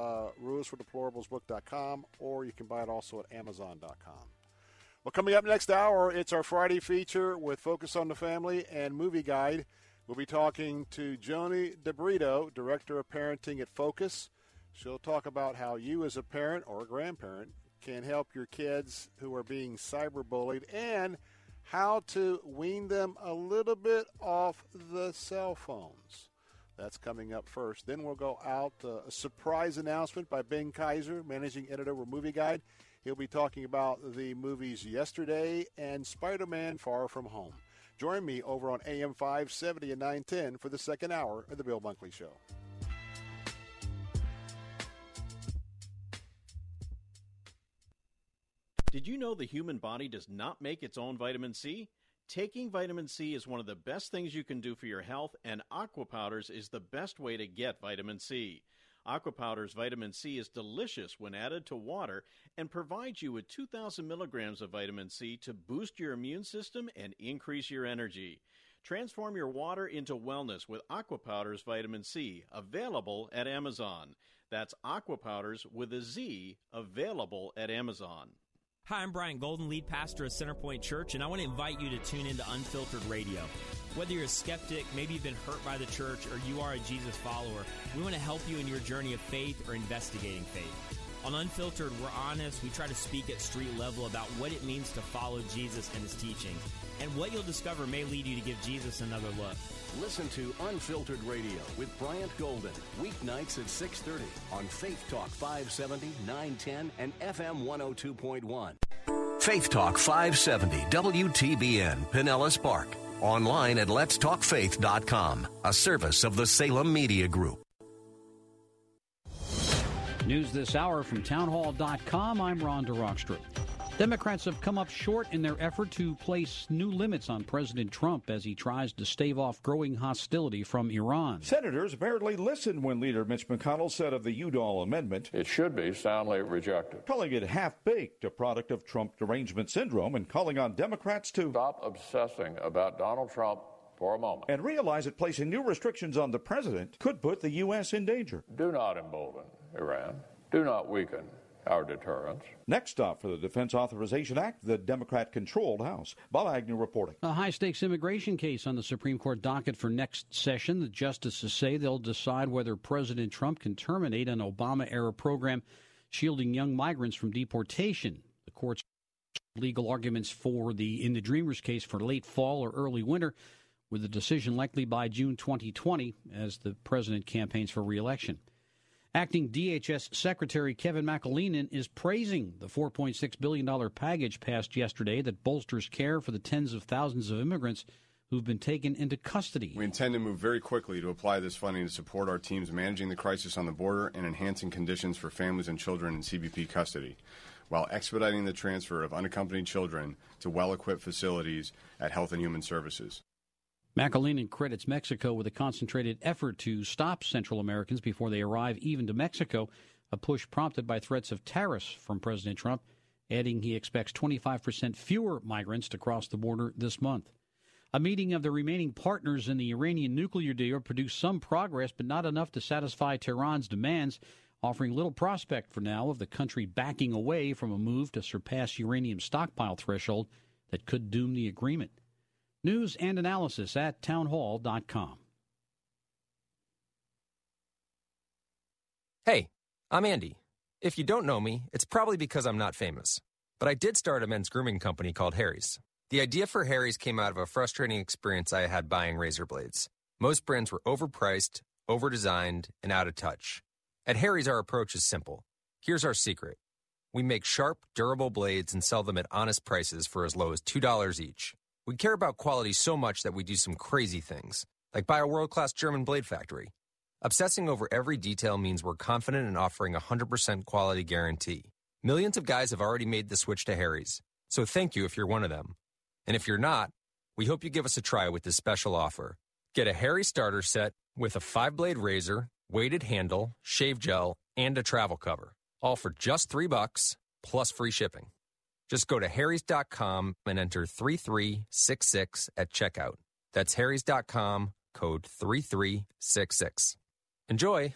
rulesfordeplorablesbook.com, or you can buy it also at Amazon.com. Well, coming up next hour, it's our Friday feature with Focus on the Family and Movie Guide. We'll be talking to Joni DeBrito, Director of Parenting at Focus. She'll talk about how you as a parent or a grandparent can help your kids who are being cyberbullied and how to wean them a little bit off the cell phones. That's coming up first. Then we'll go out. A surprise announcement by Ben Kaiser, managing editor of Movie Guide. He'll be talking about the movies Yesterday and Spider-Man Far From Home. Join me over on AM 570 and 910 for the second hour of The Bill Bunkley Show. Did you know the human body does not make its own vitamin C? Taking vitamin C is one of the best things you can do for your health, and Aqua Powders is the best way to get vitamin C. Aqua Powders vitamin C is delicious when added to water and provides you with 2,000 milligrams of vitamin C to boost your immune system and increase your energy. Transform your water into wellness with Aqua Powders vitamin C, available at Amazon. That's Aqua Powders with a Z, available at Amazon. Hi, I'm Brian Golden, lead pastor of Centerpoint Church, and I want to invite you to tune into Unfiltered Radio. Whether you're a skeptic, maybe you've been hurt by the church, or you are a Jesus follower, we want to help you in your journey of faith or investigating faith. On Unfiltered, we're honest. We try to speak at street level about what it means to follow Jesus and his teachings. And what you'll discover may lead you to give Jesus another look. Listen to Unfiltered Radio with Bryant Golden, weeknights at 6:30 on Faith Talk 570, 910, and FM 102.1. Faith Talk 570, WTBN, Pinellas Park. Online at letstalkfaith.com, a service of the Salem Media Group. News this hour from townhall.com. I'm Rhonda Rockstrup. Democrats have come up short in their effort to place new limits on President Trump as he tries to stave off growing hostility from Iran. Senators apparently listened when Leader Mitch McConnell said of the Udall amendment, it should be soundly rejected. Calling it half-baked, a product of Trump derangement syndrome, and calling on Democrats to stop obsessing about Donald Trump for a moment and realize that placing new restrictions on the president could put the U.S. in danger. Do not embolden Iran. Do not weaken our deterrence. Next stop for the Defense Authorization Act, the Democrat-controlled House. Bob Agnew reporting. A high-stakes immigration case on the Supreme Court docket for next session. The justices say they'll decide whether President Trump can terminate an Obama-era program shielding young migrants from deportation. The court's legal arguments in the Dreamers case for late fall or early winter, with a decision likely by June 2020 as the president campaigns for re-election. Acting DHS Secretary Kevin McAleenan is praising the $4.6 billion package passed yesterday that bolsters care for the tens of thousands of immigrants who've been taken into custody. We intend to move very quickly to apply this funding to support our teams managing the crisis on the border and enhancing conditions for families and children in CBP custody, while expediting the transfer of unaccompanied children to well-equipped facilities at Health and Human Services. McAleenan credits Mexico with a concentrated effort to stop Central Americans before they arrive even to Mexico, a push prompted by threats of tariffs from President Trump, adding he expects 25% fewer migrants to cross the border this month. A meeting of the remaining partners in the Iranian nuclear deal produced some progress, but not enough to satisfy Tehran's demands, offering little prospect for now of the country backing away from a move to surpass uranium stockpile threshold that could doom the agreement. News and analysis at townhall.com. Hey, I'm Andy. If you don't know me, it's probably because I'm not famous. But I did start a men's grooming company called Harry's. The idea for Harry's came out of a frustrating experience I had buying razor blades. Most brands were overpriced, overdesigned, and out of touch. At Harry's, our approach is simple. Here's our secret. We make sharp, durable blades and sell them at honest prices for as low as $2 each. We care about quality so much that we do some crazy things, like buy a world-class German blade factory. Obsessing over every detail means we're confident in offering a 100% quality guarantee. Millions of guys have already made the switch to Harry's, so thank you if you're one of them. And if you're not, we hope you give us a try with this special offer. Get a Harry's starter set with a 5-blade razor, weighted handle, shave gel, and a travel cover, all for just $3 plus free shipping. Just go to harrys.com and enter 3366 at checkout. That's harrys.com, code 3366. Enjoy!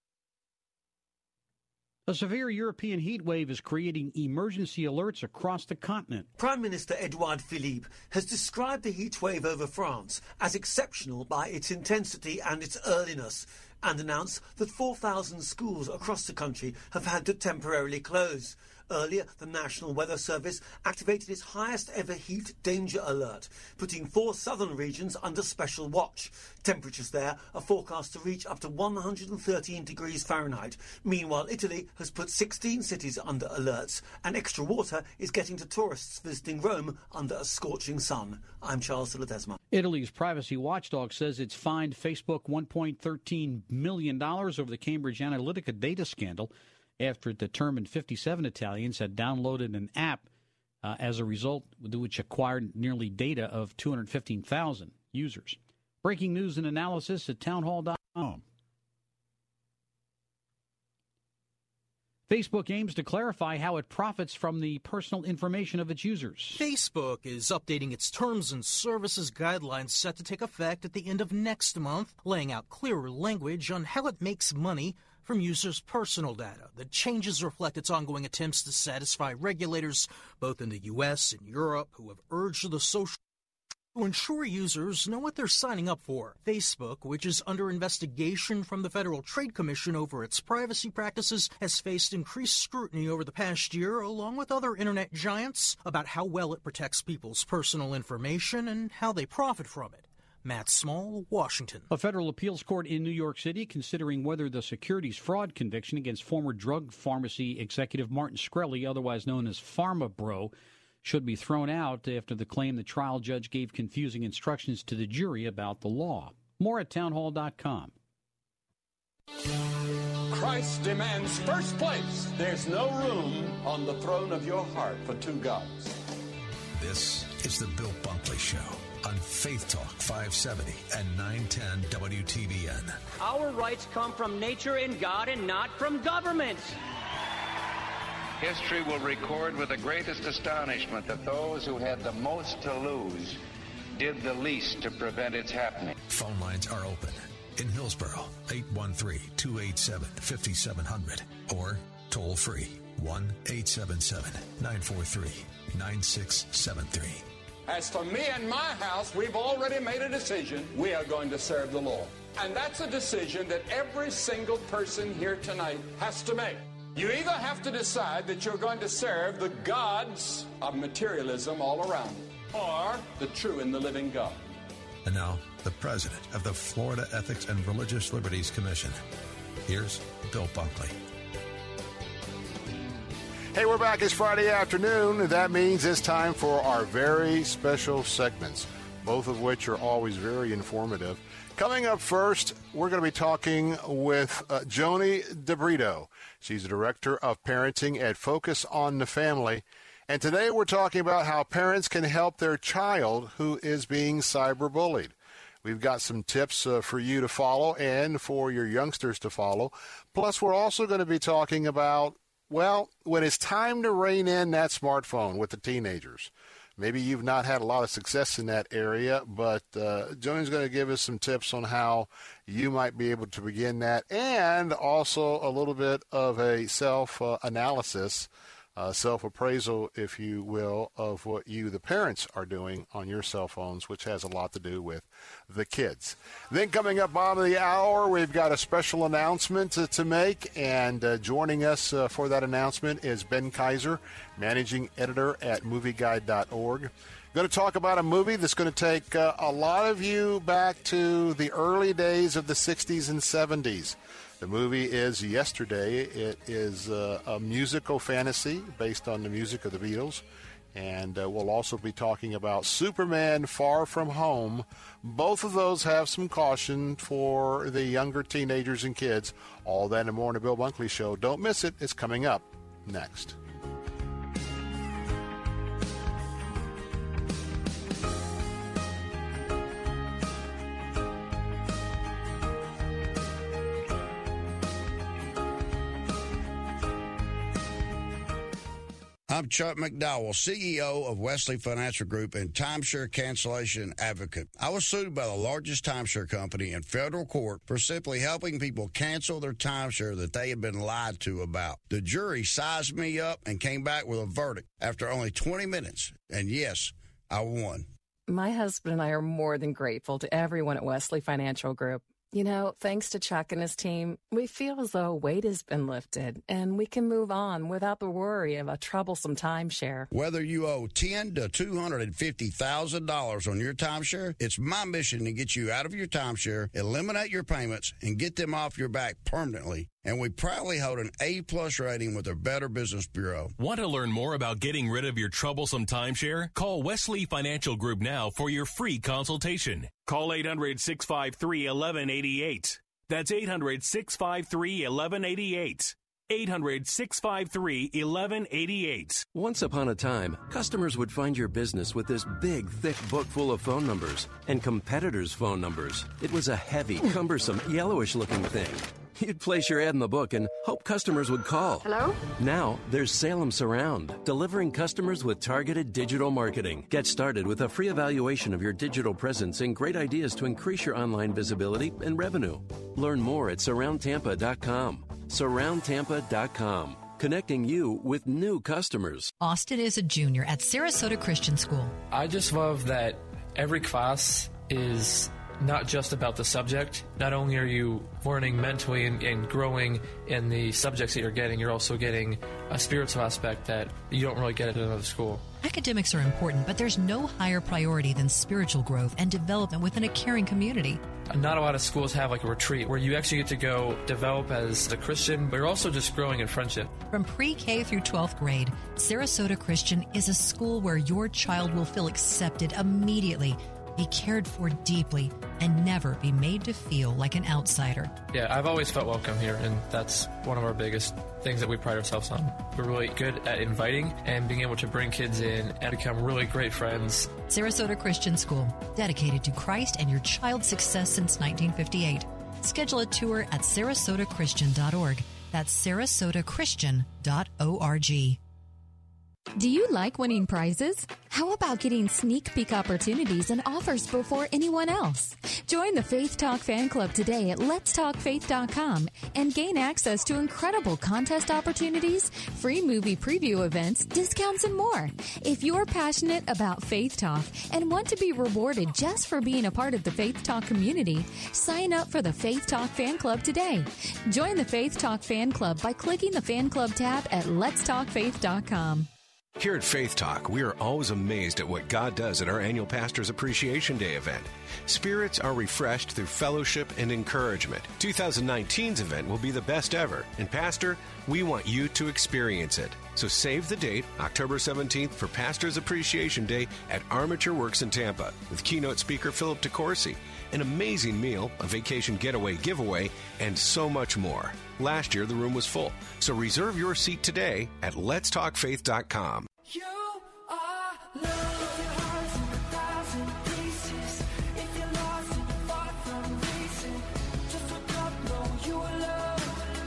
A severe European heat wave is creating emergency alerts across the continent. Prime Minister Edouard Philippe has described the heat wave over France as exceptional by its intensity and its earliness, and announced that 4,000 schools across the country have had to temporarily close. Earlier, the National Weather Service activated its highest ever heat danger alert, putting 4 southern regions under special watch. Temperatures there are forecast to reach up to 113 degrees Fahrenheit. Meanwhile, Italy has put 16 cities under alerts, and extra water is getting to tourists visiting Rome under a scorching sun. I'm Charles de Ledesma. Italy's privacy watchdog says it's fined Facebook $1.13 million over the Cambridge Analytica data scandal after it determined 57 Italians had downloaded an app as a result, which acquired nearly data of 215,000 users. Breaking news and analysis at townhall.com. Facebook aims to clarify how it profits from the personal information of its users. Facebook is updating its terms and services guidelines set to take effect at the end of next month, laying out clearer language on how it makes money from users' personal data. The changes reflect its ongoing attempts to satisfy regulators, both in the U.S. and Europe, who have urged the social to ensure users know what they're signing up for. Facebook, which is under investigation from the Federal Trade Commission over its privacy practices, has faced increased scrutiny over the past year, along with other internet giants, about how well it protects people's personal information and how they profit from it. Matt Small, Washington. A federal appeals court in New York City considering whether the securities fraud conviction against former drug pharmacy executive Martin Shkreli, otherwise known as Pharma Bro, should be thrown out after the claim the trial judge gave confusing instructions to the jury about the law. More at townhall.com. Christ demands first place. There's no room on the throne of your heart for two gods. This is the Bill Bunkley Show on Faith Talk 570 and 910 WTBN. Our rights come from nature and God and not from government. History will record with the greatest astonishment that those who had the most to lose did the least to prevent its happening. Phone lines are open. In Hillsborough, 813-287-5700 or toll free 1-877-943-9673. As for me and my house, we've already made a decision. We are going to serve the Lord. And that's a decision that every single person here tonight has to make. You either have to decide that you're going to serve the gods of materialism all around you, or the true and the living God. And now, the president of the Florida Ethics and Religious Liberties Commission. Here's Bill Bunkley. Hey, we're back. It's Friday afternoon. That means it's time for our very special segments, both of which are always very informative. Coming up first, we're going to be talking with Joni DeBrito. She's the Director of Parenting at Focus on the Family. And today we're talking about how parents can help their child who is being cyberbullied. We've got some tips for you to follow and for your youngsters to follow. Plus, we're also going to be talking about, well, when it's time to rein in that smartphone with the teenagers. Maybe you've not had a lot of success in that area, but Joni's going to give us some tips on how you might be able to begin that, and also a little bit of a self-analysis, self-appraisal, if you will, of what you, the parents, are doing on your cell phones, which has a lot to do with the kids. Then coming up bottom of the hour, we've got a special announcement to make, and joining us for that announcement is Ben Kaiser, managing editor at movieguide.org. Going to talk about a movie that's going to take a lot of you back to the early days of the 60s and 70s. The movie is Yesterday. It is a musical fantasy based on the music of the Beatles. And we'll also be talking about Superman Far From Home. Both of those have some caution for the younger teenagers and kids. All that and more on the Bill Bunkley Show. Don't miss it. It's coming up next. I'm Chuck McDowell, CEO of Wesley Financial Group and timeshare cancellation advocate. I was sued by the largest timeshare company in federal court for simply helping people cancel their timeshare that they had been lied to about. The jury sized me up and came back with a verdict after only 20 minutes. And yes, I won. My husband and I are more than grateful to everyone at Wesley Financial Group. You know, thanks to Chuck and his team, we feel as though a weight has been lifted and we can move on without the worry of a troublesome timeshare. Whether you owe $10,000 to $250,000 on your timeshare, it's my mission to get you out of your timeshare, eliminate your payments, and get them off your back permanently. And we proudly hold an A-plus rating with the Better Business Bureau. Want to learn more about getting rid of your troublesome timeshare? Call Wesley Financial Group now for your free consultation. Call 800-653-1188. That's 800-653-1188. 800-653-1188. Once upon a time, customers would find your business with this big, thick book full of phone numbers and competitors' phone numbers. It was a heavy, cumbersome, yellowish-looking thing. You'd place your ad in the book and hope customers would call. Hello? Now, there's Salem Surround, delivering customers with targeted digital marketing. Get started with a free evaluation of your digital presence and great ideas to increase your online visibility and revenue. Learn more at SurroundTampa.com. SurroundTampa.com, connecting you with new customers. Austin is a junior at Sarasota Christian School. I just love that every class is not just about the subject. Not only are you learning mentally and growing in the subjects that you're getting, you're also getting a spiritual aspect that you don't really get at another school. Academics are important, but there's no higher priority than spiritual growth and development within a caring community. Not a lot of schools have like a retreat where you actually get to go develop as a Christian, but you're also just growing in friendship. From pre-K through 12th grade, Sarasota Christian is a school where your child will feel accepted immediately, be cared for deeply, and never be made to feel like an outsider. Yeah, I've always felt welcome here, and that's one of our biggest things that we pride ourselves on. We're really good at inviting and being able to bring kids in and become really great friends. Sarasota Christian School, dedicated to Christ and your child's success since 1958. Schedule a tour at sarasotachristian.org. That's sarasotachristian.org. Do you like winning prizes? How about getting sneak peek opportunities and offers before anyone else? Join the Faith Talk fan club today at letstalkfaith.com and gain access to incredible contest opportunities, free movie preview events, discounts, and more. If you're passionate about Faith Talk and want to be rewarded just for being a part of the Faith Talk community, sign up for the Faith Talk fan club today. Join the Faith Talk fan club by clicking the fan club tab at letstalkfaith.com. Here at Faith Talk, we are always amazed at what God does at our annual Pastor's Appreciation Day event. Spirits are refreshed through fellowship and encouragement. 2019's event will be the best ever, and Pastor, we want you to experience it. So save the date, October 17th, for Pastor's Appreciation Day at Armature Works in Tampa, with keynote speaker Philip DeCourcy, an amazing meal, a vacation getaway giveaway, and so much more. Last year, the room was full, so reserve your seat today at letstalkfaith.com. You are love, your heart's in 1,000 pieces. If you're lost and you're far from reason, just look up, know you are loved.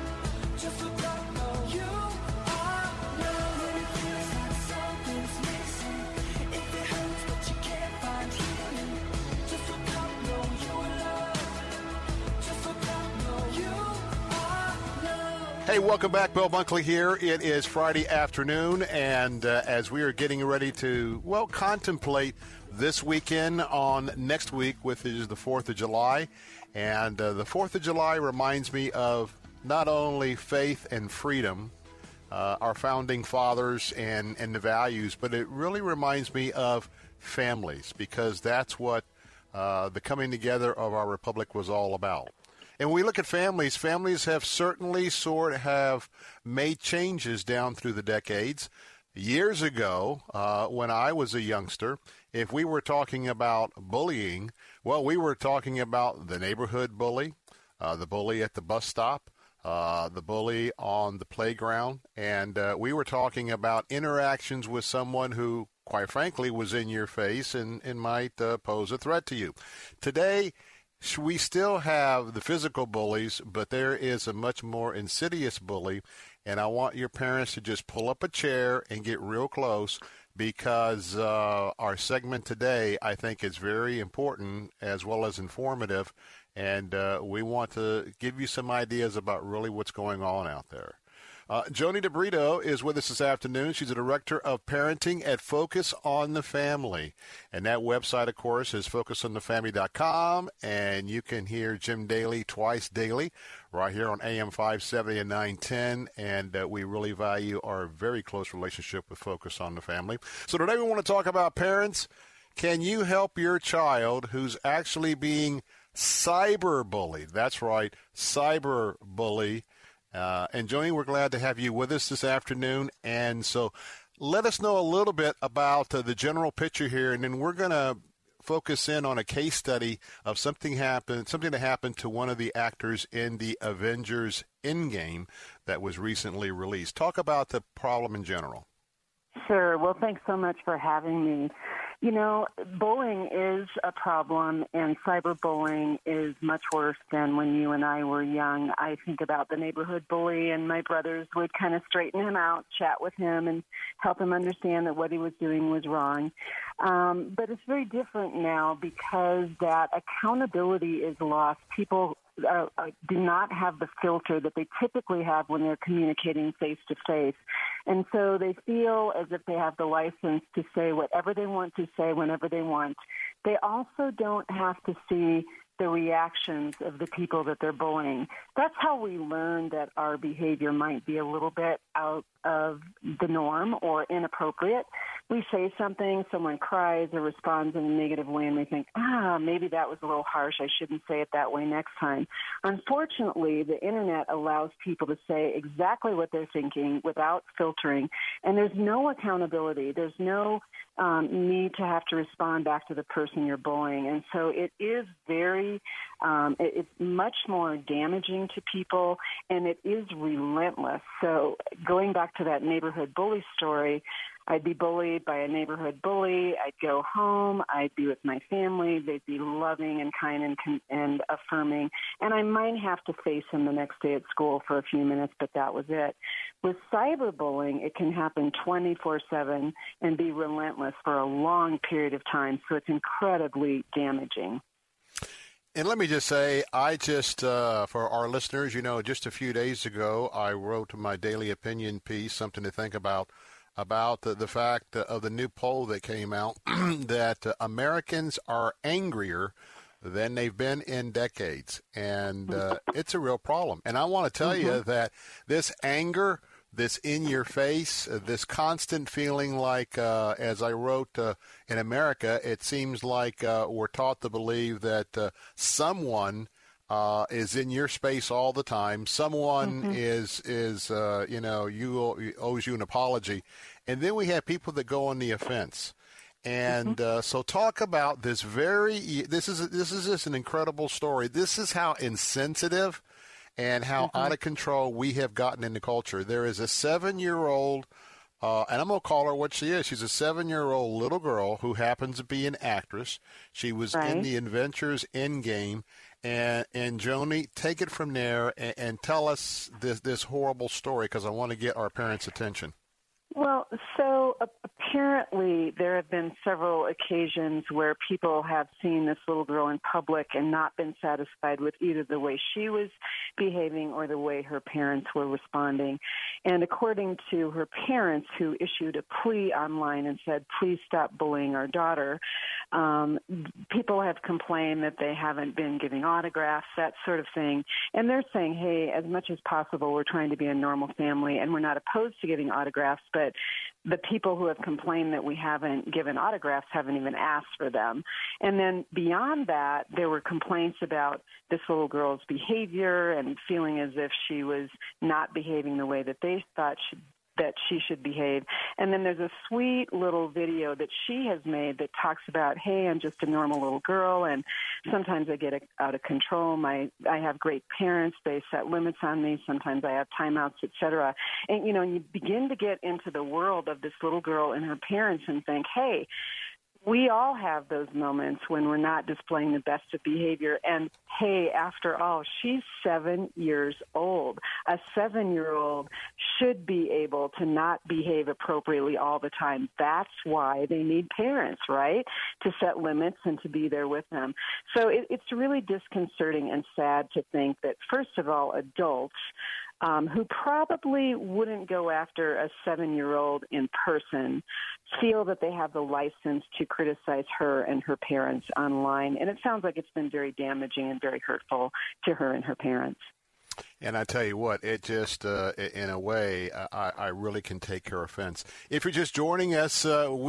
Just look up, know you are loved. When it feels like something's missing, if it hurts but you can't find healing, just look up, know you are loved. Just look up, know you are loved. Hey, welcome back. Bill Bunkley here. It is Friday afternoon, and as we are getting ready to, contemplate this weekend on next week, which is the 4th of July. And the 4th of July reminds me of not only faith and freedom, our founding fathers and the values, but it really reminds me of families, because that's what the coming together of our republic was all about. And when we look at families, families have certainly have made changes down through the decades. Years ago, when I was a youngster, if we were talking about bullying, we were talking about the neighborhood bully, the bully at the bus stop, the bully on the playground, and we were talking about interactions with someone who, quite frankly, was in your face and might pose a threat to you. Today, we still have the physical bullies, but there is a much more insidious bully, and I want your parents to just pull up a chair and get real close, because our segment today, I think, is very important as well as informative, and we want to give you some ideas about really what's going on out there. Joni DeBrito is with us this afternoon. She's a director of parenting at Focus on the Family. And that website, of course, is focusonthefamily.com. And you can hear Jim Daly twice daily right here on AM 570 and 910. And we really value our very close relationship with Focus on the Family. So today we want to talk about parents. Can you help your child who's actually being cyberbullied? That's right, cyberbully. And Joni, we're glad to have you with us this afternoon. And so let us know a little bit about the general picture here, and then we're going to focus in on a case study of something that happened to one of the actors in the Avengers Endgame that was recently released. Talk about the problem in general. Sure. Well, thanks so much for having me. You know, bullying is a problem, and cyberbullying is much worse than when you and I were young. I think about the neighborhood bully, and my brothers would kind of straighten him out, chat with him, and help him understand that what he was doing was wrong. But it's very different now because that accountability is lost. People do not have the filter that they typically have when they're communicating face-to-face. And so they feel as if they have the license to say whatever they want to say whenever they want. They also don't have to see the reactions of the people that they're bullying. That's how we learn that our behavior might be a little bit out of the norm or inappropriate. We say something, someone cries or responds in a negative way, and we think, maybe that was a little harsh. I shouldn't say it that way next time. Unfortunately, the Internet allows people to say exactly what they're thinking without filtering, and there's no accountability. There's no need to have to respond back to the person you're bullying. And so it is it's much more damaging to people, and it is relentless. So going back to that neighborhood bully story, I'd be bullied by a neighborhood bully. I'd go home. I'd be with my family. They'd be loving and kind and affirming. And I might have to face him the next day at school for a few minutes, but that was it. With cyberbullying, it can happen 24/7 and be relentless for a long period of time. So it's incredibly damaging. And let me just say, for our listeners, just a few days ago, I wrote my daily opinion piece, something to think about the fact of the new poll that came out that Americans are angrier than they've been in decades. And it's a real problem. And I want to tell you that this anger, this in your face, this constant feeling like, as I wrote in America, it seems like we're taught to believe that someone is in your space all the time. Someone owes you an apology. And then we have people that go on the offense. And so talk about this this is just an incredible story. This is how insensitive and how out of control we have gotten in the culture. There is a 7-year-old, and I'm going to call her what she is. She's a 7-year-old little girl who happens to be an actress. She was in the Avengers Endgame. And Joni, take it from there and tell us this horrible story, because I want to get our parents' attention. Well, so apparently there have been several occasions where people have seen this little girl in public and not been satisfied with either the way she was behaving or the way her parents were responding. And according to her parents, who issued a plea online and said, please stop bullying our daughter, people have complained that they haven't been giving autographs, that sort of thing. And they're saying, hey, as much as possible, we're trying to be a normal family, and we're not opposed to giving autographs, but the people who have complained that we haven't given autographs haven't even asked for them. And then beyond that, there were complaints about this little girl's behavior and feeling as if she was not behaving the way that they thought that she should behave. And then there's a sweet little video that she has made that talks about, hey, I'm just a normal little girl, and sometimes I get out of control. I have great parents. They set limits on me. Sometimes I have timeouts, etc. And, you begin to get into the world of this little girl and her parents and think, hey, we all have those moments when we're not displaying the best of behavior. And, hey, after all, she's 7 years old. A 7-year-old should be able to not behave appropriately all the time. That's why they need parents, right, to set limits and to be there with them. So it's really disconcerting and sad to think that, first of all, adults who probably wouldn't go after a 7-year-old in person, feel that they have the license to criticize her and her parents online. And it sounds like it's been very damaging and very hurtful to her and her parents. And I tell you what, it just, in a way, I really can take her offense. If you're just joining us,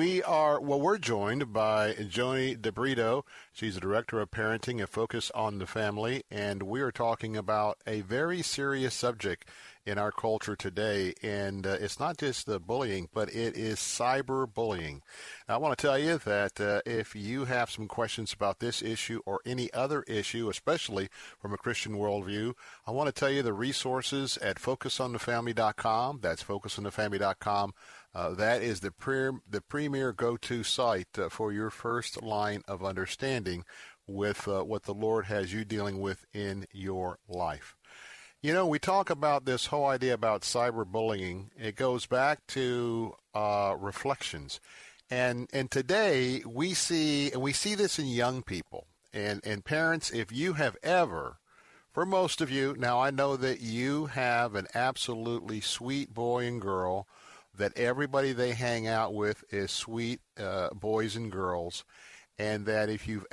we're joined by Joni DeBrito. She's the Director of Parenting and Focus on the Family, and we are talking about a very serious subject in our culture today, and it's not just the bullying, but it is cyberbullying. I want to tell you that if you have some questions about this issue or any other issue, especially from a Christian worldview, I want to tell you the resources at FocusOnTheFamily.com. That's FocusOnTheFamily.com. That is the premier go-to site for your first line of understanding with what the Lord has you dealing with in your life. You know, we talk about this whole idea about cyberbullying. It goes back to reflections. And today we see this in young people. And parents, if you have ever, for most of you, now I know that you have an absolutely sweet boy and girl, that everybody they hang out with is sweet boys and girls, and that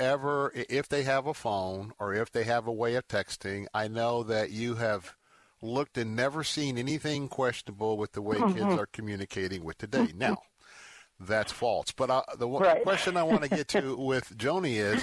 if they have a phone or if they have a way of texting, I know that you have looked and never seen anything questionable with the way kids are communicating with today. Now, that's false. But the question I want to get to with Joni is,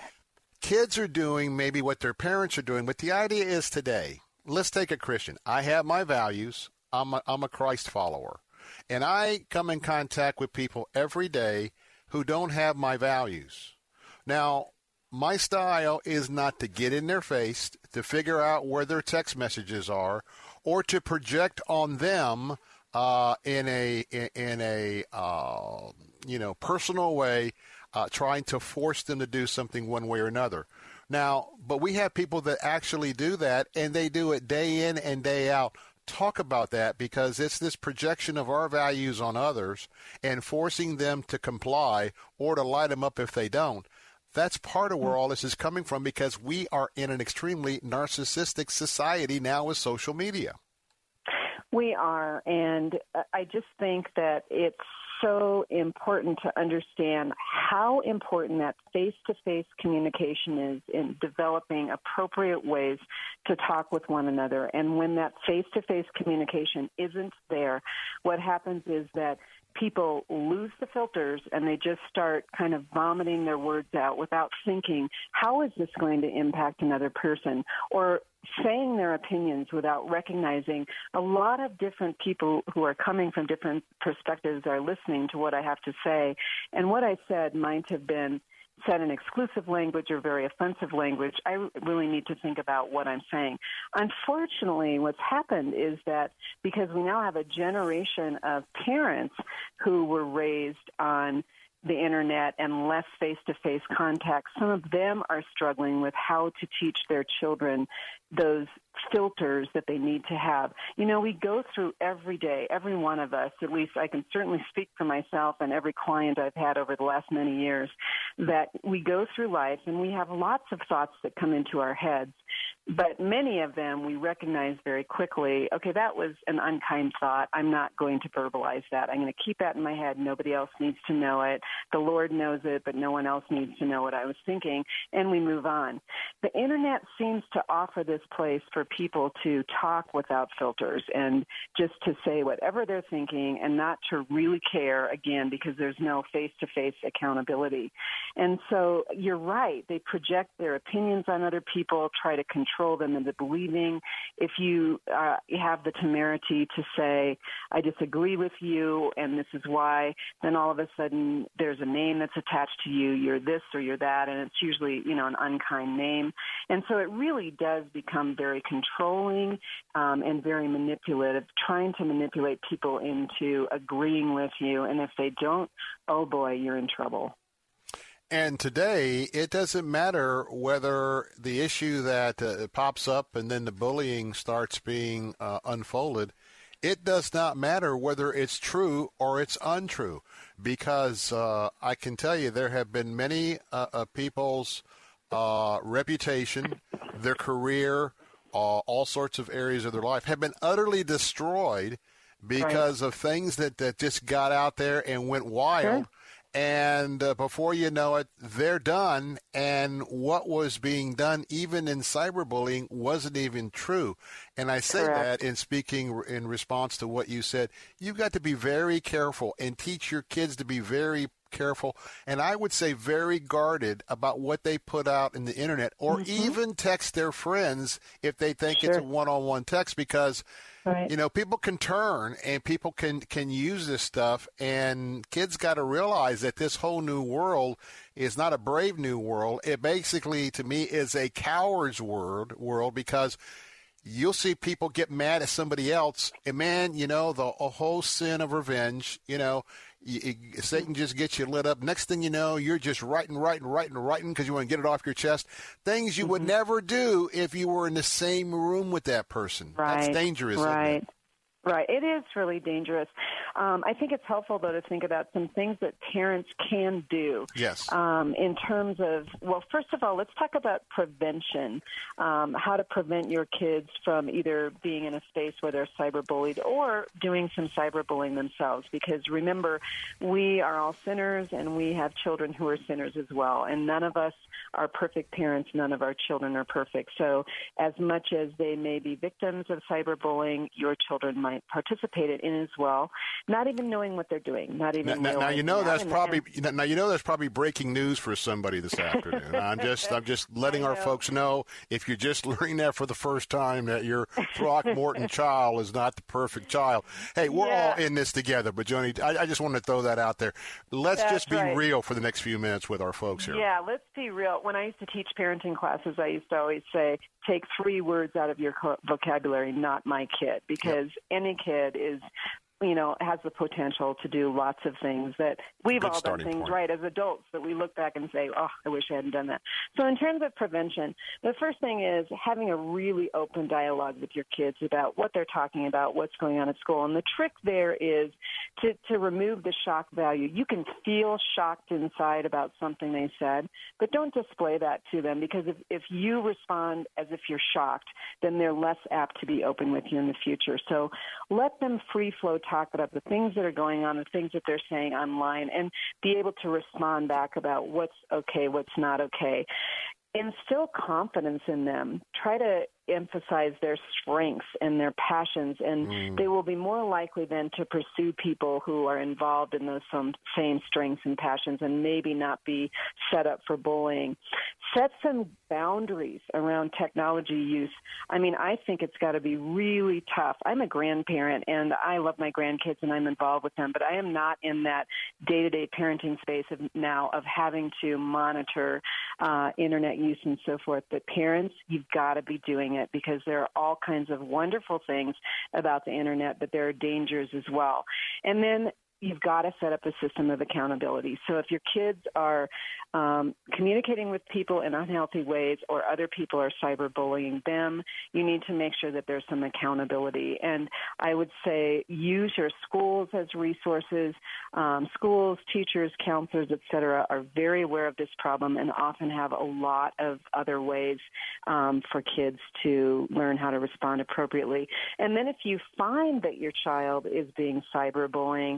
kids are doing maybe what their parents are doing, but the idea is today, let's take a Christian. I have my values. I'm a Christ follower. And I come in contact with people every day who don't have my values. Now, my style is not to get in their face, to figure out where their text messages are, or to project on them in a personal way, trying to force them to do something one way or another. Now, but we have people that actually do that, and they do it day in and day out. Talk about that, because it's this projection of our values on others and forcing them to comply or to light them up if they don't. That's part of where all this is coming from, because we are in an extremely narcissistic society now with social media. We are, and I just think that it's so important to understand how important that face-to-face communication is in developing appropriate ways to talk with one another. And when that face-to-face communication isn't there, what happens is that people lose the filters and they just start kind of vomiting their words out without thinking, how is this going to impact another person? Or saying their opinions without recognizing a lot of different people who are coming from different perspectives are listening to what I have to say. And what I said might have been said in exclusive language or very offensive language. I really need to think about what I'm saying. Unfortunately, what's happened is that because we now have a generation of parents who were raised on the internet and less face-to-face contact, some of them are struggling with how to teach their children those filters that they need to have. You know, we go through every day, every one of us, at least I can certainly speak for myself and every client I've had over the last many years, that we go through life and we have lots of thoughts that come into our heads. But many of them we recognize very quickly, okay, that was an unkind thought. I'm not going to verbalize that. I'm going to keep that in my head. Nobody else needs to know it. The Lord knows it, but no one else needs to know what I was thinking, and we move on. The internet seems to offer this place for people to talk without filters and just to say whatever they're thinking and not to really care, again, because there's no face-to-face accountability. And so you're right. They project their opinions on other people, try to control them into believing. If you have the temerity to say, I disagree with you and this is why, then all of a sudden there's a name that's attached to you. You're this or you're that, and it's usually, an unkind name. And so it really does become very controlling and very manipulative, trying to manipulate people into agreeing with you. And if they don't, oh boy, you're in trouble. And today, it doesn't matter whether the issue that pops up and then the bullying starts being unfolded. It does not matter whether it's true or it's untrue, because I can tell you there have been many people's reputation, their career, all sorts of areas of their life have been utterly destroyed because of things that just got out there and went wild. Sure. And before you know it, they're done. And what was being done, even in cyberbullying, wasn't even true. And I say Correct. that in speaking in response to what you said. You've got to be very careful and teach your kids to be very careful, and I would say very guarded about what they put out in the internet, or even text their friends if they think it's a one-on-one text, because you know, people can turn and people can use this stuff, and kids got to realize that this whole new world is not a brave new world. It basically, to me, is a coward's world, because you'll see people get mad at somebody else, and man, you know, a whole sin of revenge, you know, Satan just gets you lit up. Next thing you know, you're just writing because you want to get it off your chest. Things you would never do if you were in the same room with that person. That's dangerous, isn't it? Right. It is really dangerous. I think it's helpful, though, to think about some things that parents can do. Yes. In terms of, well, first of all, let's talk about prevention, how to prevent your kids from either being in a space where they're cyberbullied or doing some cyberbullying themselves. Because remember, we are all sinners, and we have children who are sinners as well. And none of us are perfect parents. None of our children are perfect. So as much as they may be victims of cyberbullying, your children might participate in as well, not even knowing what they're doing, not even now you know that's probably breaking news for somebody this afternoon. I'm just letting our folks know, if you're just learning that for the first time, that your Throckmorton child is not the perfect child. Hey, we're all in this together, but Joni, I just want to throw that out there. Let's just be real for the next few minutes with our folks here. Yeah, let's be real. When I used to teach parenting classes, I used to always say, take 3 words out of your vocabulary, not my kid, because any kid is, you know, has the potential to do lots of things that we've all done things right as adults that we look back and say, oh, I wish I hadn't done that. So in terms of prevention, the first thing is having a really open dialogue with your kids about what they're talking about, what's going on at school. And the trick there is to remove the shock value. You can feel shocked inside about something they said, but don't display that to them, because if you respond as if you're shocked, then they're less apt to be open with you in the future. So let them free flow talk about the things that are going on, the things that they're saying online, and be able to respond back about what's okay, what's not okay. Instill confidence in them. Try to emphasize their strengths and their passions, and they will be more likely then to pursue people who are involved in those same strengths and passions, and maybe not be set up for bullying. Set some boundaries around technology use. I mean, I think it's got to be really tough. I'm a grandparent, and I love my grandkids, and I'm involved with them, but I am not in that day-to-day parenting space of having to monitor internet use and so forth. But parents, you've got to be doing it, because there are all kinds of wonderful things about the internet, but there are dangers as well. And then you've got to set up a system of accountability. So if your kids are communicating with people in unhealthy ways, or other people are cyberbullying them, you need to make sure that there's some accountability. And I would say use your schools as resources. Schools, teachers, counselors, et cetera, are very aware of this problem and often have a lot of other ways for kids to learn how to respond appropriately. And then if you find that your child is being cyberbullying,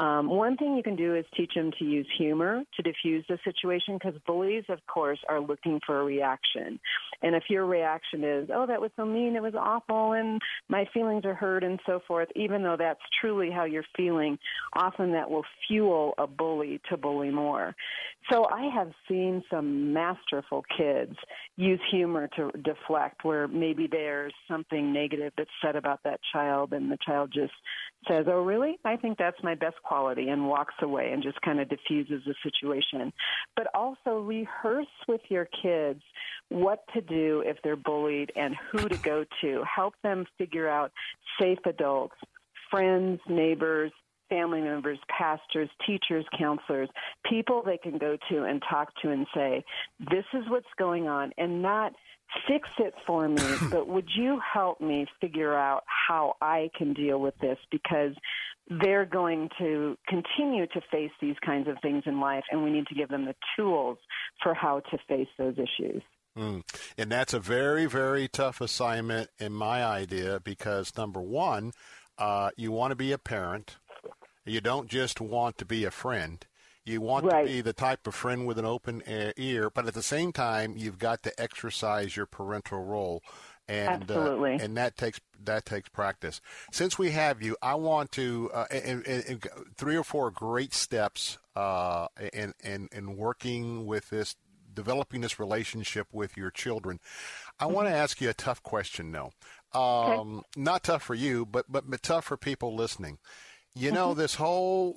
one thing you can do is teach them to use humor to diffuse the situation, because bullies, of course, are looking for a reaction. And if your reaction is, oh, that was so mean, it was awful, and my feelings are hurt and so forth, even though that's truly how you're feeling, often that will fuel a bully to bully more. So I have seen some masterful kids use humor to deflect, where maybe there's something negative that's said about that child, and the child just says, oh, really? I think that's my best quality, and walks away and just kind of diffuses the situation. But also rehearse with your kids what to do if they're bullied and who to go to. Help them figure out safe adults, friends, neighbors, family members, pastors, teachers, counselors, people they can go to and talk to and say, this is what's going on, and not fix it for me, but would you help me figure out how I can deal with this? Because they're going to continue to face these kinds of things in life, and we need to give them the tools for how to face those issues. And that's a very, very tough assignment in my idea because, number one, you want to be a parent. You don't just want to be a friend. You want to be the type of friend with an open ear, but at the same time, you've got to exercise your parental role. And, Absolutely. And that takes practice. Since we have you, I want to and 3 or 4 great steps in working with this, developing this relationship with your children. I want to ask you a tough question, though. Not tough for you, but tough for people listening. You know, this whole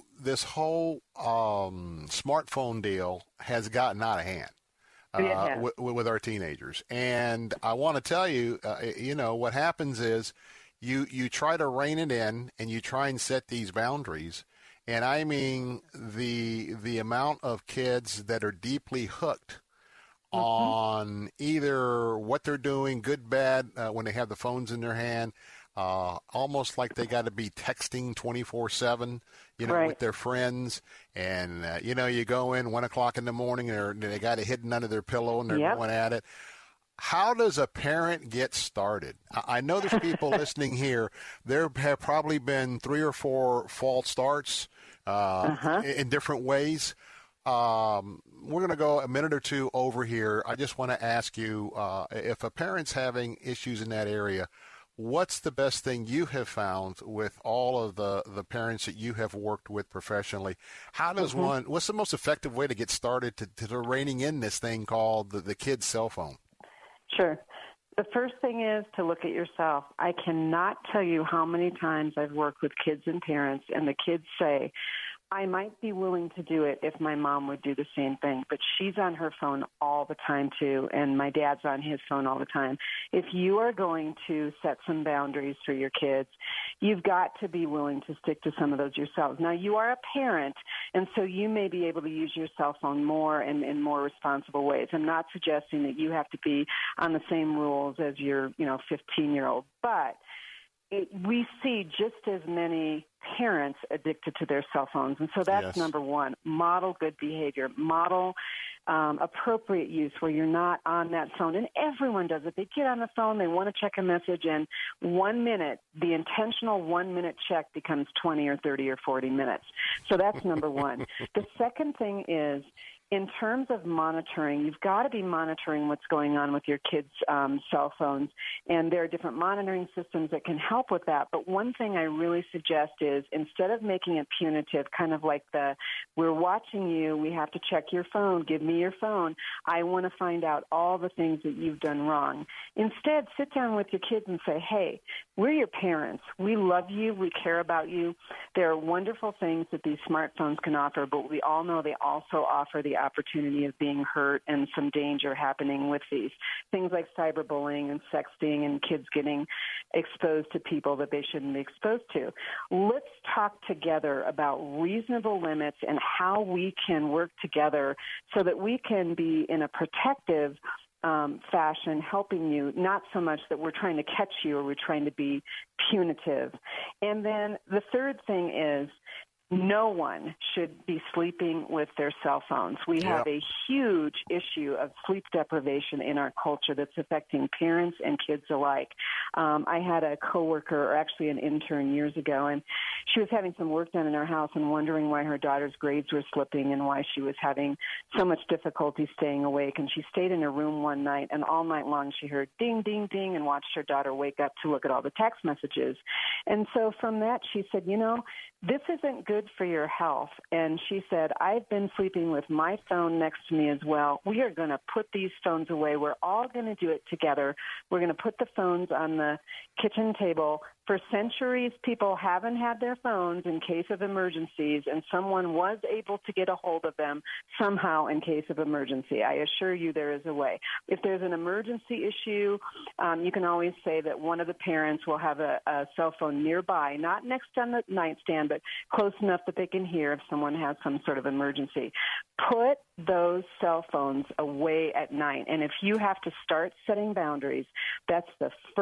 smartphone deal has gotten out of hand. With our teenagers. And I want to tell you, what happens is you try to rein it in and you try and set these boundaries. And I mean the amount of kids that are deeply hooked on either what they're doing, good, bad, when they have the phones in their hand, almost like they got to be texting 24/7. With their friends, and you go in 1 o'clock in the morning, and they got it hidden under their pillow, and they're going at it. How does a parent get started? I know there's people listening here. There have probably been 3 or 4 false starts in different ways. We're going to go a minute or 2 over here. I just want to ask you, if a parent's having issues in that area, what's the best thing you have found with all of the parents that you have worked with professionally? How does what's the most effective way to get started to reining in this thing called the kid's cell phone? Sure. The first thing is to look at yourself. I cannot tell you how many times I've worked with kids and parents, and the kids say, I might be willing to do it if my mom would do the same thing, but she's on her phone all the time too, and my dad's on his phone all the time. If you are going to set some boundaries for your kids, you've got to be willing to stick to some of those yourselves. Now, you are a parent, and so you may be able to use your cell phone more and in more responsible ways. I'm not suggesting that you have to be on the same rules as your 15-year-old, but we see just as many parents addicted to their cell phones. And so that's number one. Model good behavior. Model appropriate use where you're not on that phone. And everyone does it. They get on the phone, they want to check a message, and 1 minute, the intentional 1 minute check becomes 20 or 30 or 40 minutes. So that's number one. The second thing is, in terms of monitoring, you've got to be monitoring what's going on with your kids' cell phones, and there are different monitoring systems that can help with that. But one thing I really suggest is, instead of making it punitive, kind of like we're watching you, we have to check your phone, give me your phone, I want to find out all the things that you've done wrong. Instead, sit down with your kids and say, hey, we're your parents. We love you. We care about you. There are wonderful things that these smartphones can offer, but we all know they also offer the opportunity of being hurt and some danger happening with these. Things like cyberbullying and sexting and kids getting exposed to people that they shouldn't be exposed to. Let's talk together about reasonable limits and how we can work together so that we can be in a protective fashion helping you, not so much that we're trying to catch you or we're trying to be punitive. And then the third thing is, no one should be sleeping with their cell phones. We have a huge issue of sleep deprivation in our culture that's affecting parents and kids alike. I had a coworker, or actually an intern years ago, and she was having some work done in her house and wondering why her daughter's grades were slipping and why she was having so much difficulty staying awake. And she stayed in her room one night, and all night long she heard ding, ding, ding, and watched her daughter wake up to look at all the text messages. And so from that, she said, this isn't good for your health. And she said, I've been sleeping with my phone next to me as well. We are going to put these phones away. We're all going to do it together. We're going to put the phones on the kitchen table. For centuries, people haven't had their phones in case of emergencies, and someone was able to get a hold of them somehow in case of emergency. I assure you there is a way. If there's an emergency issue, you can always say that one of the parents will have a cell phone nearby, not next on the nightstand, but close enough that they can hear if someone has some sort of emergency. Put those cell phones away at night. And if you have to start setting boundaries, that's the first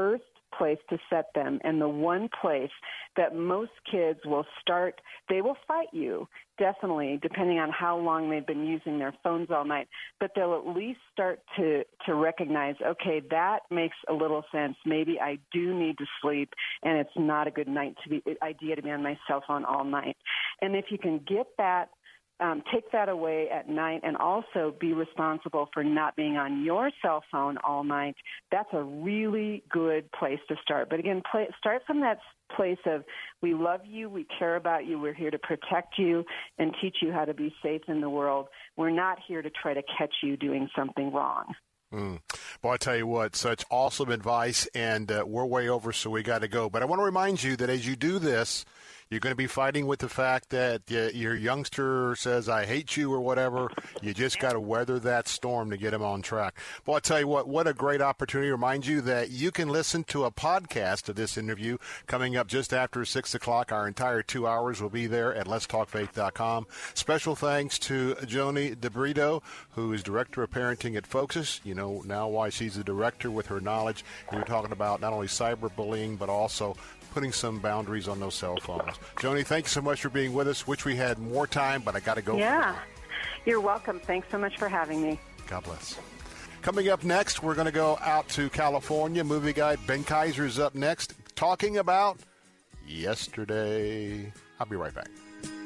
place to set them, and the one place that most kids will start, they will fight you, definitely, depending on how long they've been using their phones all night, but they'll at least start to recognize, okay, that makes a little sense. Maybe I do need to sleep, and it's not a good idea to be on my cell phone all night. And if you can get that, take that away at night, and also be responsible for not being on your cell phone all night, that's a really good place to start. But again, start from that place of, we love you, we care about you, we're here to protect you and teach you how to be safe in the world. We're not here to try to catch you doing something wrong. Boy, I tell you what, such awesome advice, and we're way over, so we got to go. But I want to remind you that as you do this, you're going to be fighting with the fact that your youngster says, I hate you or whatever. You just got to weather that storm to get him on track. Well, I tell you what a great opportunity. Remind you that you can listen to a podcast of this interview coming up just after 6 o'clock. Our entire 2 hours will be there at letstalkfaith.com. Special thanks to Joni DeBrito, who is Director of Parenting at Focus. You know now why she's a director with her knowledge. We were talking about not only cyberbullying, but also putting some boundaries on those cell phones. Joni, thank you so much for being with us. Wish we had more time, but I got to go. Yeah, you're welcome. Thanks so much for having me. God bless. Coming up next, we're going to go out to California. Movie guide Ben Kaiser is up next, talking about yesterday. I'll be right back.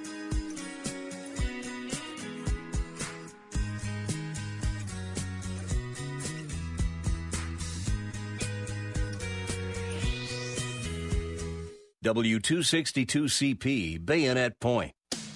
W262CP, Bayonet Point.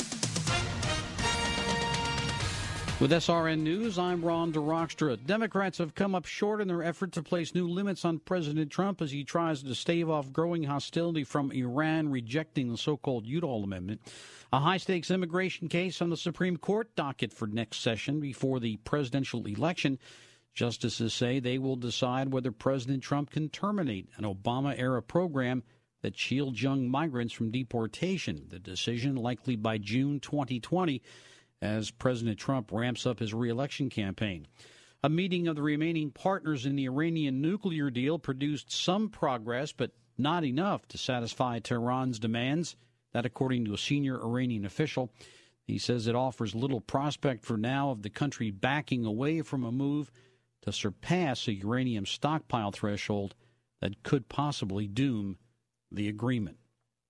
With SRN News, I'm Ron DeRockstra. Democrats have come up short in their effort to place new limits on President Trump as he tries to stave off growing hostility from Iran rejecting the so-called Udall Amendment. A high-stakes immigration case on the Supreme Court docket for next session before the presidential election. Justices say they will decide whether President Trump can terminate an Obama-era program that shields young migrants from deportation. The decision likely by June 2020 as President Trump ramps up his re-election campaign. A meeting of the remaining partners in the Iranian nuclear deal produced some progress, but not enough to satisfy Tehran's demands. That according to a senior Iranian official. He says it offers little prospect for now of the country backing away from a move to surpass a uranium stockpile threshold that could possibly doom the agreement.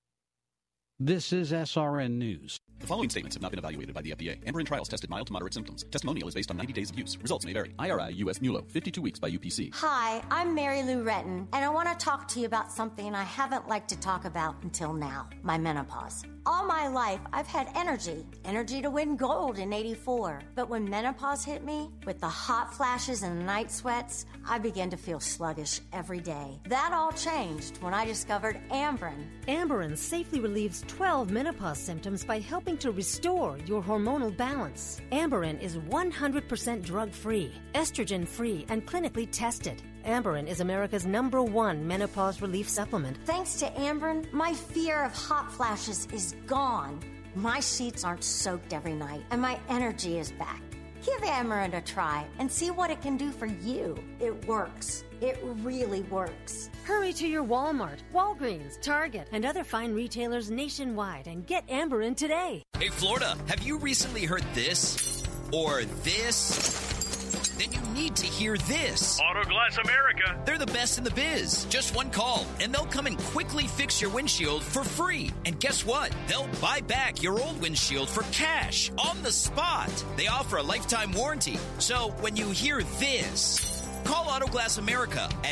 This is SRN News. The following statements have not been evaluated by the FDA. Amberen trials tested mild to moderate symptoms. Testimonial is based on 90 days of use. Results may vary. IRI US MULO, 52 weeks by UPC. Hi, I'm Mary Lou Retton, and I want to talk to you about something I haven't liked to talk about until now, my menopause. All my life, I've had energy to win gold in '84. But when menopause hit me, with the hot flashes and night sweats, I began to feel sluggish every day. That all changed when I discovered Amberen. Amberen safely relieves 12 menopause symptoms by helping to restore your hormonal balance. Amberen is 100% drug-free, estrogen-free, and clinically tested. Amberen is America's #1 menopause relief supplement. Thanks to Amberen, my fear of hot flashes is gone. My sheets aren't soaked every night, and my energy is back. Give Amberen a try and see what it can do for you. It works. It really works. Hurry to your Walmart, Walgreens, Target, and other fine retailers nationwide and get Amberen today. Hey, Florida, have you recently heard this? Or this? Then you need to hear this. Autoglass America. They're the best in the biz. Just one call, and they'll come and quickly fix your windshield for free. And guess what? They'll buy back your old windshield for cash on the spot. They offer a lifetime warranty. So when you hear this, call Autoglass America at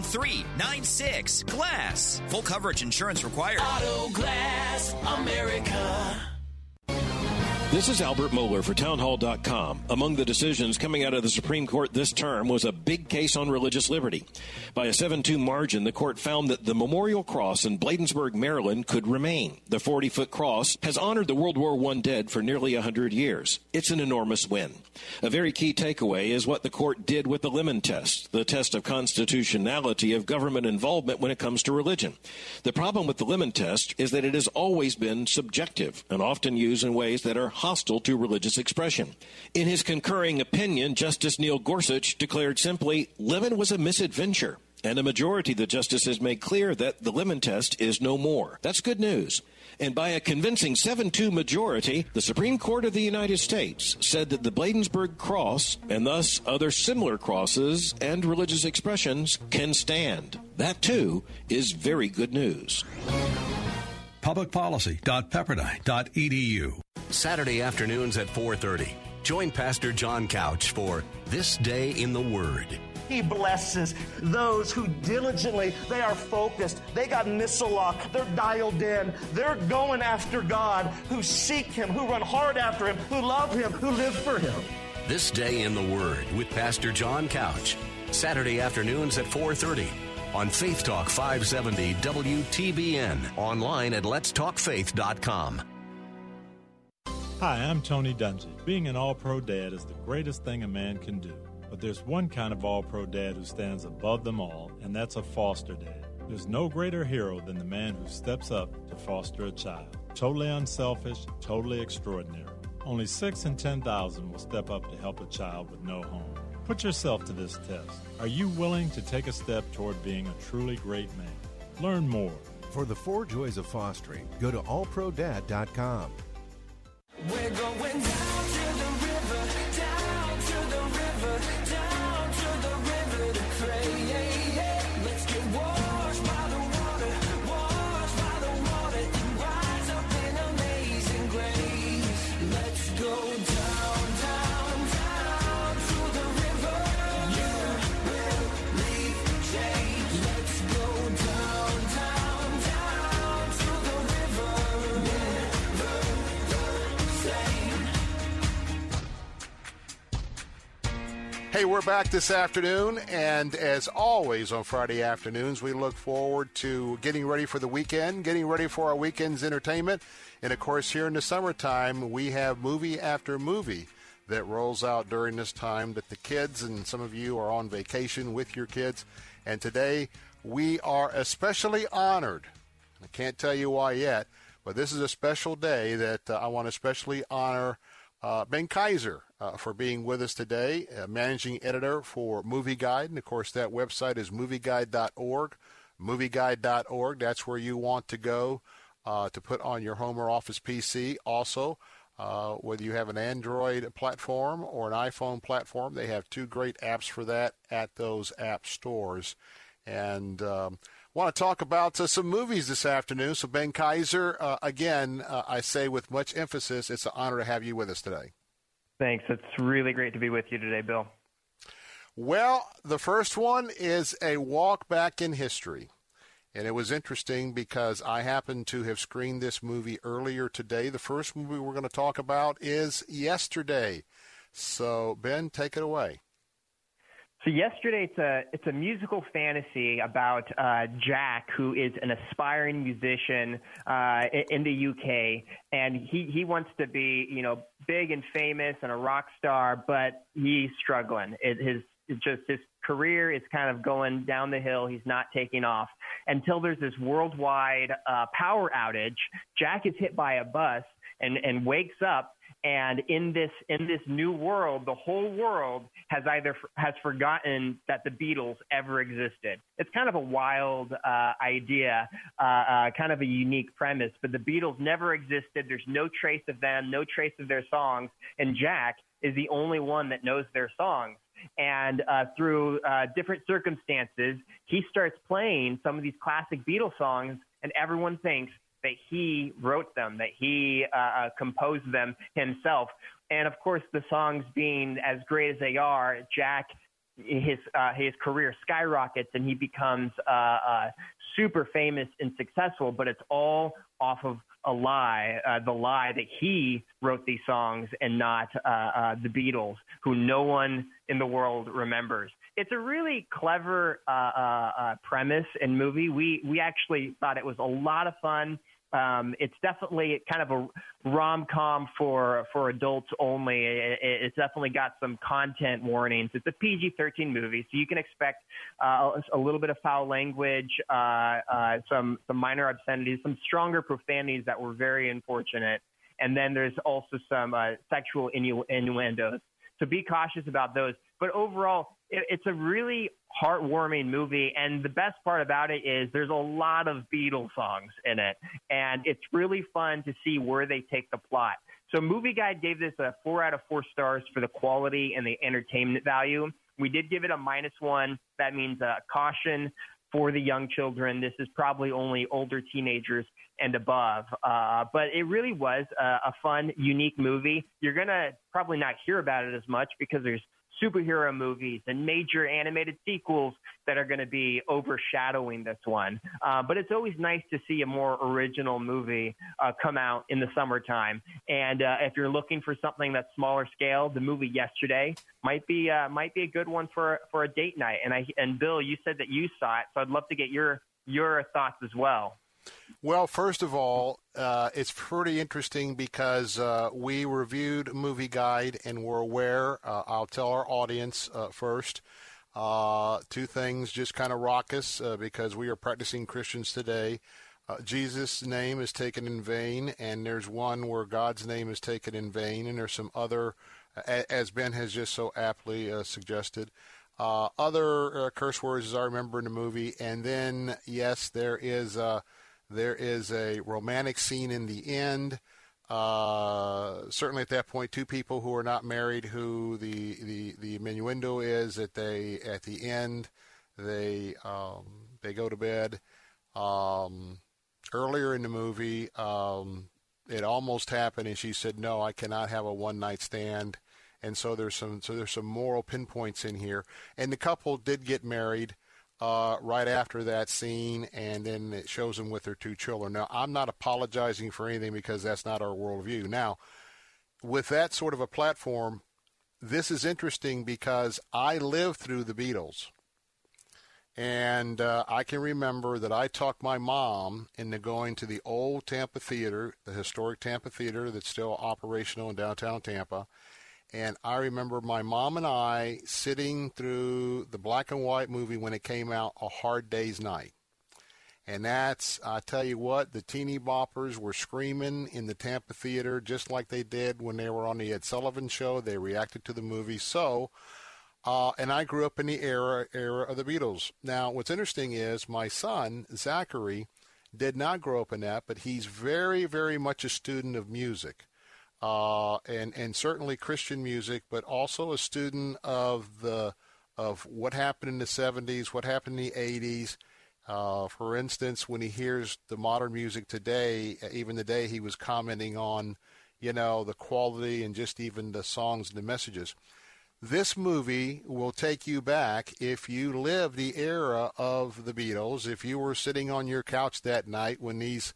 813-96-GLASS. Full coverage insurance required. Autoglass America. This is Albert Mohler for Townhall.com. Among the decisions coming out of the Supreme Court this term was a big case on religious liberty. By a 7-2 margin, the court found that the Memorial Cross in Bladensburg, Maryland could remain. The 40-foot cross has honored the World War I dead for nearly 100 years. It's an enormous win. A very key takeaway is what the court did with the Lemon Test, the test of constitutionality of government involvement when it comes to religion. The problem with the Lemon Test is that it has always been subjective and often used in ways that are hostile to religious expression. In his concurring opinion, Justice Neil Gorsuch declared simply, Lemon was a misadventure, And a majority of the justices made clear that the Lemon Test is no more. That's good news. And by a convincing 7-2 majority, the Supreme Court of the United States said that the Bladensburg Cross, and thus other similar crosses and religious expressions, can stand. That, too, is very good news. Publicpolicy.pepperdine.edu. Saturday afternoons at 4:30. Join Pastor John Couch for This Day in the Word. He blesses those who diligently, they are focused, they got missile lock, they're dialed in, they're going after God, who seek Him, who run hard after Him, who love Him, who live for Him. This Day in the Word with Pastor John Couch. Saturday afternoons at 4:30 on Faith Talk 570 WTBN. Online at letstalkfaith.com. Hi, I'm Tony Dungy. Being an all-pro dad is the greatest thing a man can do. But there's one kind of all-pro dad who stands above them all, and that's a foster dad. There's no greater hero than the man who steps up to foster a child. Totally unselfish, totally extraordinary. Only 6 in 10,000 will step up to help a child with no home. Put yourself to this test. Are you willing to take a step toward being a truly great man? Learn more. For the 4 joys of fostering, go to allprodad.com. We're going down to the river, down to the river, down to the river to pray. Let's get washed by the water, and rise up in amazing grace. Let's go down, down, down to the river. You will leave change. Let's go down, down, down to the river. Hey, we're back this afternoon, and as always on Friday afternoons, we look forward to getting ready for the weekend, getting ready for our weekend's entertainment. And, of course, here in the summertime, we have movie after movie that rolls out during this time that the kids, and some of you are on vacation with your kids. And today, we are especially honored. I can't tell you why yet, but this is a special day that I want to especially honor Ben Kaiser for being with us today, managing editor for Movie Guide. And, of course, that website is movieguide.org. Movieguide.org, that's where you want to go to put on your home or office PC. Also, whether you have an Android platform or an iPhone platform, they have 2 great apps for that at those app stores. And want to talk about some movies this afternoon. So, Ben Kaiser, again, I say with much emphasis, it's an honor to have you with us today. Thanks. It's really great to be with you today, Bill. Well, the first one is A Walk Back in History. And it was interesting because I happened to have screened this movie earlier today. The first movie we're going to talk about is Yesterday. So, Ben, take it away. So Yesterday, it's a musical fantasy about Jack, who is an aspiring musician in the UK, and he wants to be, big and famous and a rock star, but he's struggling. His career is kind of going down the hill. He's not taking off until there's this worldwide power outage. Jack is hit by a bus and wakes up. And in this new world, the whole world has forgotten that the Beatles ever existed. It's kind of a wild idea, kind of a unique premise. But the Beatles never existed. There's no trace of them, no trace of their songs. And Jack is the only one that knows their songs. And through different circumstances, he starts playing some of these classic Beatles songs, and everyone thinks that he wrote them, that he composed them himself. And, of course, the songs being as great as they are, Jack, his career skyrockets, and he becomes super famous and successful, but it's all off of a lie, the lie that he wrote these songs and not the Beatles, who no one in the world remembers. It's a really clever premise and movie. We actually thought it was a lot of fun. It's definitely kind of a rom-com for adults only. It's definitely got some content warnings. It's a PG-13 movie, so you can expect a little bit of foul language, some minor obscenities, some stronger profanities that were very unfortunate. And then there's also some sexual innuendos. So be cautious about those. But overall, it's a really heartwarming movie, and the best part about it is there's a lot of Beatles songs in it, and it's really fun to see where they take the plot. So Movie Guide gave this a 4 out of 4 stars for the quality and the entertainment value. We did give it a -1. That means caution for the young children. This is probably only older teenagers and above. But it really was a fun, unique movie. You're going to probably not hear about it as much because there's superhero movies and major animated sequels that are going to be overshadowing this one. But it's always nice to see a more original movie come out in the summertime. And if you're looking for something that's smaller scale, the movie Yesterday might be a good one for a date night. And Bill, you said that you saw it, so I'd love to get your thoughts as well. Well, first of all, it's pretty interesting because we reviewed Movie Guide and we're aware, I'll tell our audience first, 2 things just kind of rock us because we are practicing Christians today. Jesus' name is taken in vain, and there's one where God's name is taken in vain, and there's some other, as Ben has just so aptly suggested, other curse words as I remember in the movie. And then, yes, there is a romantic scene in the end. Certainly at that point, 2 people who are not married, who the innuendo is that they at the end they go to bed. Earlier in the movie, it almost happened, and she said, "No, I cannot have a one-night stand." And so there's some moral pinpoints in here. And the couple did get married right after that scene, and then it shows them with their 2 children. Now, I'm not apologizing for anything because that's not our worldview. Now, with that sort of a platform, this is interesting because I lived through the Beatles. And I can remember that I talked my mom into going to the old Tampa Theater, the historic Tampa Theater that's still operational in downtown Tampa. And I remember my mom and I sitting through the black and white movie when it came out, A Hard Day's Night. And that's, I tell you what, the teeny boppers were screaming in the Tampa Theater just like they did when they were on the Ed Sullivan Show. They reacted to the movie. So, and I grew up in the era of the Beatles. Now, what's interesting is my son, Zachary, did not grow up in that, but he's very, very much a student of music. And certainly Christian music, but also a student of what happened in the 70s, what happened in the 80s. For instance, when he hears the modern music today, even today he was commenting on, the quality and just even the songs and the messages. This movie will take you back if you live the era of the Beatles, if you were sitting on your couch that night when these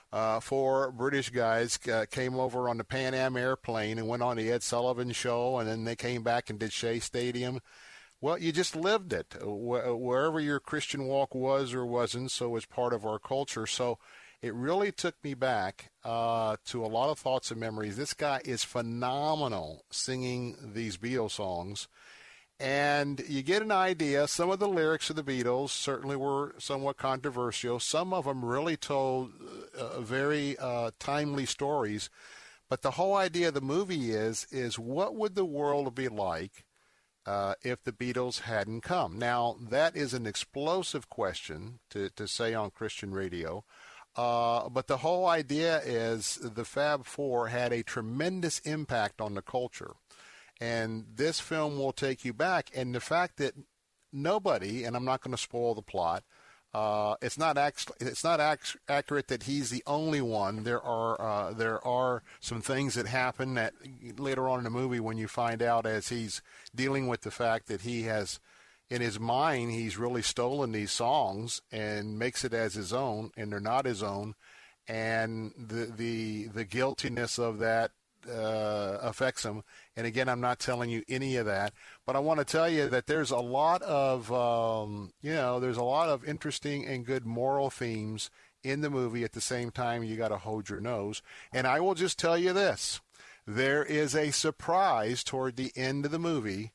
4 British guys came over on the Pan Am airplane and went on the Ed Sullivan Show, and then they came back and did Shea Stadium. Well, you just lived it, wherever your Christian walk was or wasn't, so it's part of our culture. So it really took me back to a lot of thoughts and memories. This guy is phenomenal singing these Beatles songs. And you get an idea. Some of the lyrics of the Beatles certainly were somewhat controversial. Some of them really told very timely stories. But the whole idea of the movie is what would the world be like if the Beatles hadn't come? Now, that is an explosive question to say on Christian radio. But the whole idea is the Fab Four had a tremendous impact on the culture. And this film will take you back. And the fact that nobody, and I'm not going to spoil the plot, it's not accurate that he's the only one. There are some things that happen that later on in the movie when you find out as he's dealing with the fact that he has, in his mind, he's really stolen these songs and makes it as his own, and they're not his own. And the guiltiness of that affects him. And again, I'm not telling you any of that, but I want to tell you that there's a lot of there's a lot of interesting and good moral themes in the movie. At the same time, you got to hold your nose. And I will just tell you this: there is a surprise toward the end of the movie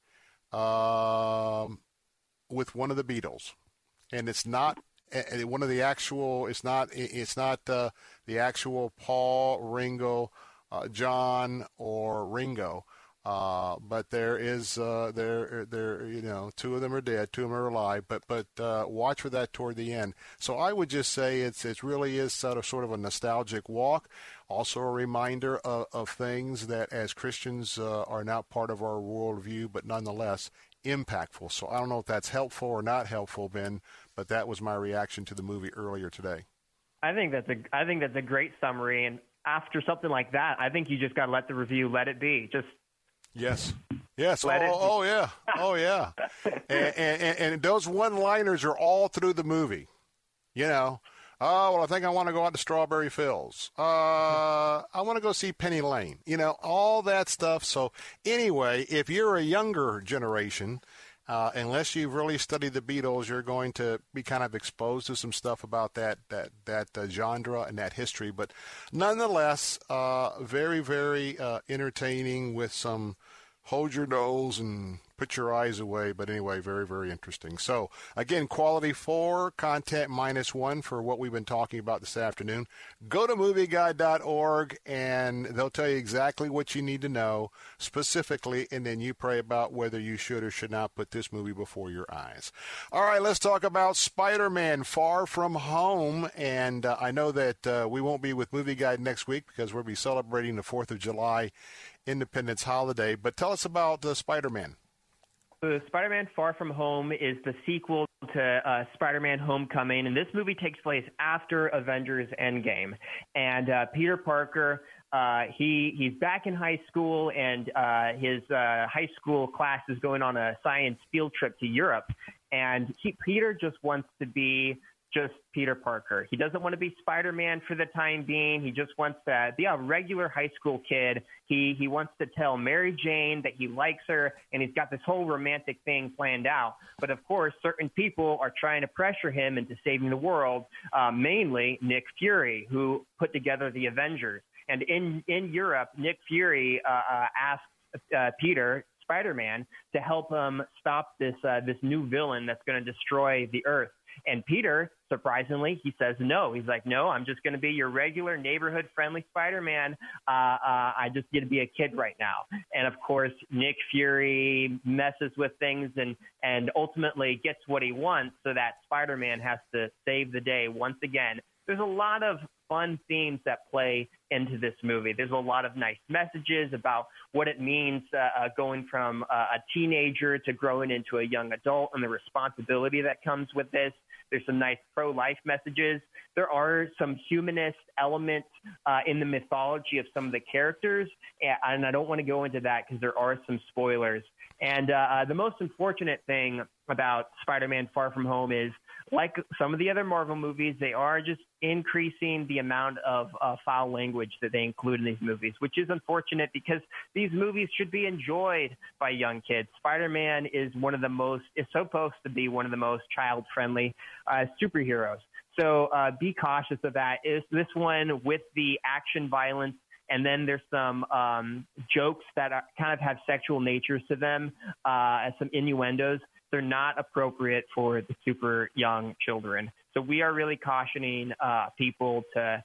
with one of the Beatles, and it's not one of the actual. It's not the actual Paul, Ringo, John, or Ringo. But there is two of them are dead, two of them are alive. But watch for that toward the end. So I would just say it really is sort of a nostalgic walk. Also a reminder of things that as Christians are not part of our worldview, but nonetheless impactful. So I don't know if that's helpful or not helpful, Ben, but that was my reaction to the movie earlier today. I think that's a great summary. And after something like that, I think you just got to let the review let it be. Just yes. Oh yeah. And those one-liners are all through the movie. Oh, well, I think I want to go out to Strawberry Fields. I want to go see Penny Lane. All that stuff. So anyway, if you're a younger generation, unless you've really studied the Beatles, you're going to be kind of exposed to some stuff about that genre and that history. But nonetheless, very, very entertaining with some hold your nose and put your eyes away. But anyway, very, very interesting. So, again, quality 4, content -1 for what we've been talking about this afternoon. Go to movieguide.org, and they'll tell you exactly what you need to know specifically, and then you pray about whether you should or should not put this movie before your eyes. All right, let's talk about Spider-Man Far From Home. And I know that we won't be with Movie Guide next week because we'll be celebrating the 4th of July Independence holiday. But tell us about Spider-Man. So Spider-Man Far From Home is the sequel to Spider-Man Homecoming, and this movie takes place after Avengers Endgame. And Peter Parker, he's back in high school, and his high school class is going on a science field trip to Europe. And Peter just wants to be just Peter Parker. He doesn't want to be Spider-Man for the time being. He just wants to be a regular high school kid. He wants to tell Mary Jane that he likes her, and he's got this whole romantic thing planned out. But, of course, certain people are trying to pressure him into saving the world, mainly Nick Fury, who put together the Avengers. And in Europe, Nick Fury asked Peter, Spider-Man, to help him stop this new villain that's going to destroy the Earth. And Peter, surprisingly, he says no. He's like, no, I'm just going to be your regular neighborhood-friendly Spider-Man. I just get to be a kid right now. And, of course, Nick Fury messes with things and ultimately gets what he wants so that Spider-Man has to save the day once again. There's a lot of fun themes that play into this movie. There's a lot of nice messages about what it means going from a teenager to growing into a young adult and the responsibility that comes with this. There's some nice pro-life messages. There are some humanist elements in the mythology of some of the characters, and I don't want to go into that because there are some spoilers. And the most unfortunate thing about Spider-Man Far From Home is, like some of the other Marvel movies, they are just increasing the amount of foul language that they include in these movies, which is unfortunate because these movies should be enjoyed by young kids. Spider-Man is supposed to be one of the most child-friendly superheroes. So be cautious of that. Is this one with the action violence? And then there's some jokes that kind of have sexual natures to them, some innuendos. They're not appropriate for the super young children. So we are really cautioning people to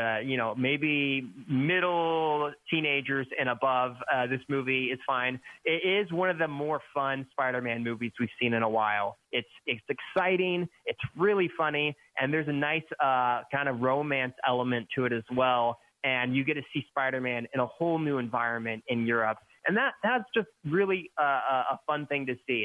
maybe middle teenagers and above. This movie is fine. It is one of the more fun Spider-Man movies we've seen in a while. It's exciting. It's really funny. And there's a nice kind of romance element to it as well. And you get to see Spider-Man in a whole new environment in Europe. And that's just really a fun thing to see.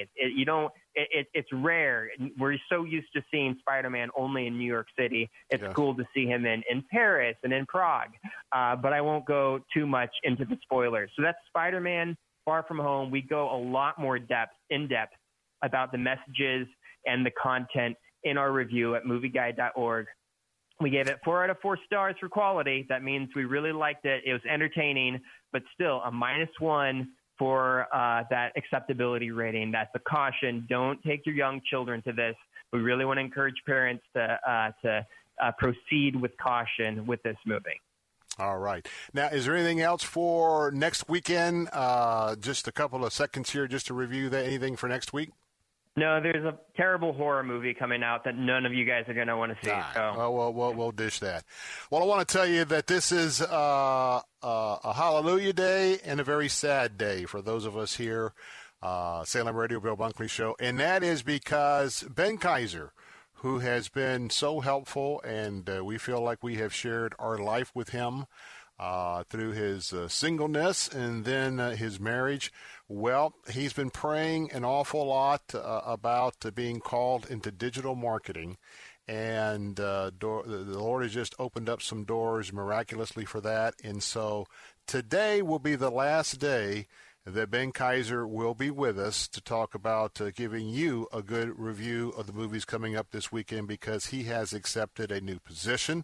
It's rare. We're so used to seeing Spider-Man only in New York City. It's cool to see him in Paris and in Prague. But I won't go too much into the spoilers. So that's Spider-Man Far From Home. We go a lot more in depth about the messages and the content in our review at movieguide.org. We gave it 4 out of 4 stars for quality. That means we really liked it. It was entertaining, but still a -1 for that acceptability rating. That's a caution. Don't take your young children to this. We really want to encourage parents to proceed with caution with this movie. All right. Now, is there anything else for next weekend? Just a couple of seconds here just to review anything for next week. No, there's a terrible horror movie coming out that none of you guys are going to want to see. So. We'll dish that. Well, I want to tell you that this is a Hallelujah Day and a very sad day for those of us here, Salem Radio, Bill Bunkley Show, and that is because Ben Kaiser, who has been so helpful, and we feel like we have shared our life with him through his singleness and then his marriage. Well, he's been praying an awful lot about being called into digital marketing, and the Lord has just opened up some doors miraculously for that. And so today will be the last day that Ben Kaiser will be with us to talk about giving you a good review of the movies coming up this weekend, because he has accepted a new position.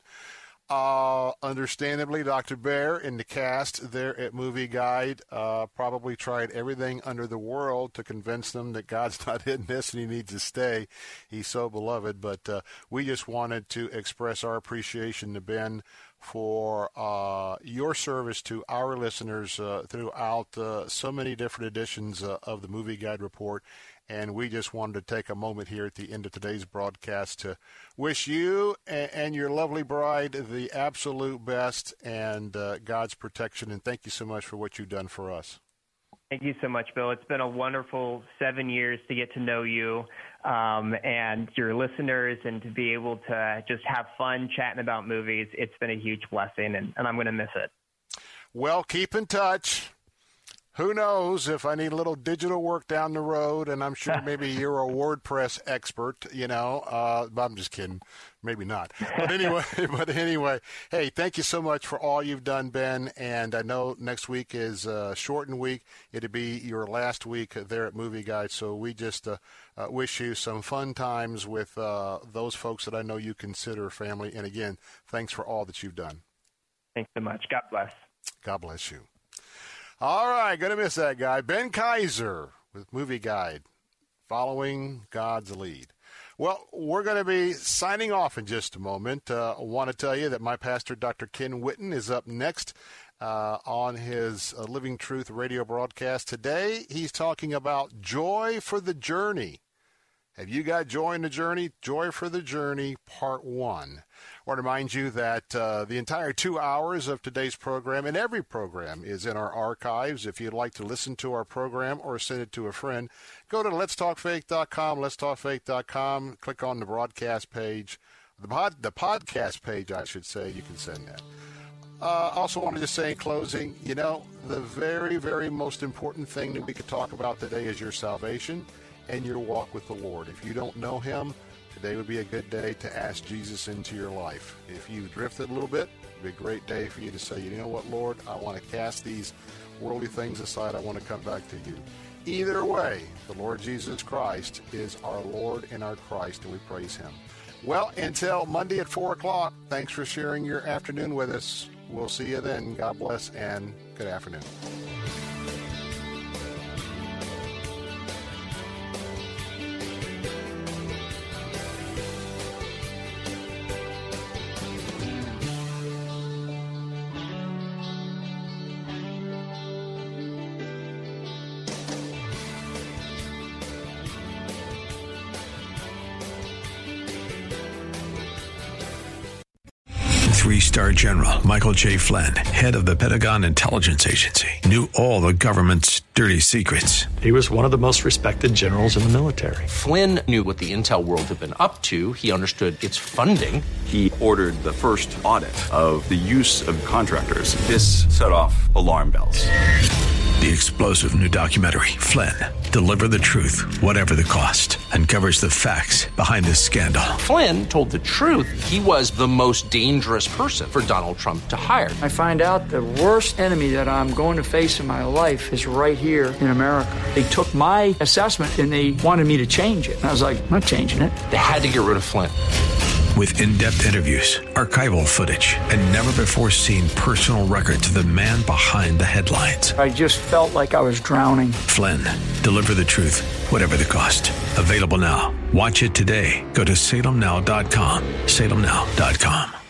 Understandably, Dr. Bear and the cast there at Movie Guide probably tried everything under the world to convince them that God's not in this and he needs to stay. He's so beloved. But we just wanted to express our appreciation to Ben for your service to our listeners throughout so many different editions of the Movie Guide Report. And we just wanted to take a moment here at the end of today's broadcast to wish you and your lovely bride the absolute best and God's protection. And thank you so much for what you've done for us. Thank you so much, Bill. It's been a wonderful 7 years to get to know you and your listeners, and to be able to just have fun chatting about movies. It's been a huge blessing, and I'm going to miss it. Well, keep in touch. Who knows if I need a little digital work down the road, and I'm sure maybe you're a WordPress expert, I'm just kidding. Maybe not. But anyway, hey, thank you so much for all you've done, Ben. And I know next week is a shortened week. It'll be your last week there at Movie Guide. So we just wish you some fun times with those folks that I know you consider family. And again, thanks for all that you've done. Thanks so much. God bless. God bless you. All right, going to miss that guy. Ben Kaiser with Movie Guide, following God's lead. Well, we're going to be signing off in just a moment. I want to tell you that my pastor, Dr. Ken Whitten, is up next on his Living Truth radio broadcast. Today, he's talking about joy for the journey. Have you got joy in the journey? Joy for the Journey, Part 1. I want to remind you that the entire 2 hours of today's program, and every program, is in our archives. If you'd like to listen to our program or send it to a friend, go to letstalkfaith.com, letstalkfaith.com, click on the broadcast page, the podcast page, I should say. You can send that. Also wanted to say in closing, the very, very most important thing that we could talk about today is your salvation and your walk with the Lord. If you don't know him, today would be a good day to ask Jesus into your life. If you've drifted a little bit, it would be a great day for you to say, you know what, Lord, I want to cast these worldly things aside. I want to come back to you. Either way, the Lord Jesus Christ is our Lord and our Christ, and we praise him. Well, until Monday at 4 o'clock, thanks for sharing your afternoon with us. We'll see you then. God bless and good afternoon. 3-star General Michael J. Flynn, head of the Pentagon Intelligence Agency, knew all the government's dirty secrets. He was one of the most respected generals in the military. Flynn knew what the intel world had been up to. He understood its funding. He ordered the first audit of the use of contractors. This set off alarm bells. The explosive new documentary, Flynn, Deliver the Truth, Whatever the Cost, uncovers the facts behind this scandal. Flynn told the truth. He was the most dangerous person for Donald Trump to hire. I find out the worst enemy that I'm going to face in my life is right here in America. They took my assessment and they wanted me to change it. And I was like, I'm not changing it. They had to get rid of Flynn. With in-depth interviews, archival footage, and never-before-seen personal records of the man behind the headlines. I just felt like I was drowning. Flynn, Deliver the Truth, Whatever the Cost. Available now. Watch it today. Go to salemnow.com. salemnow.com.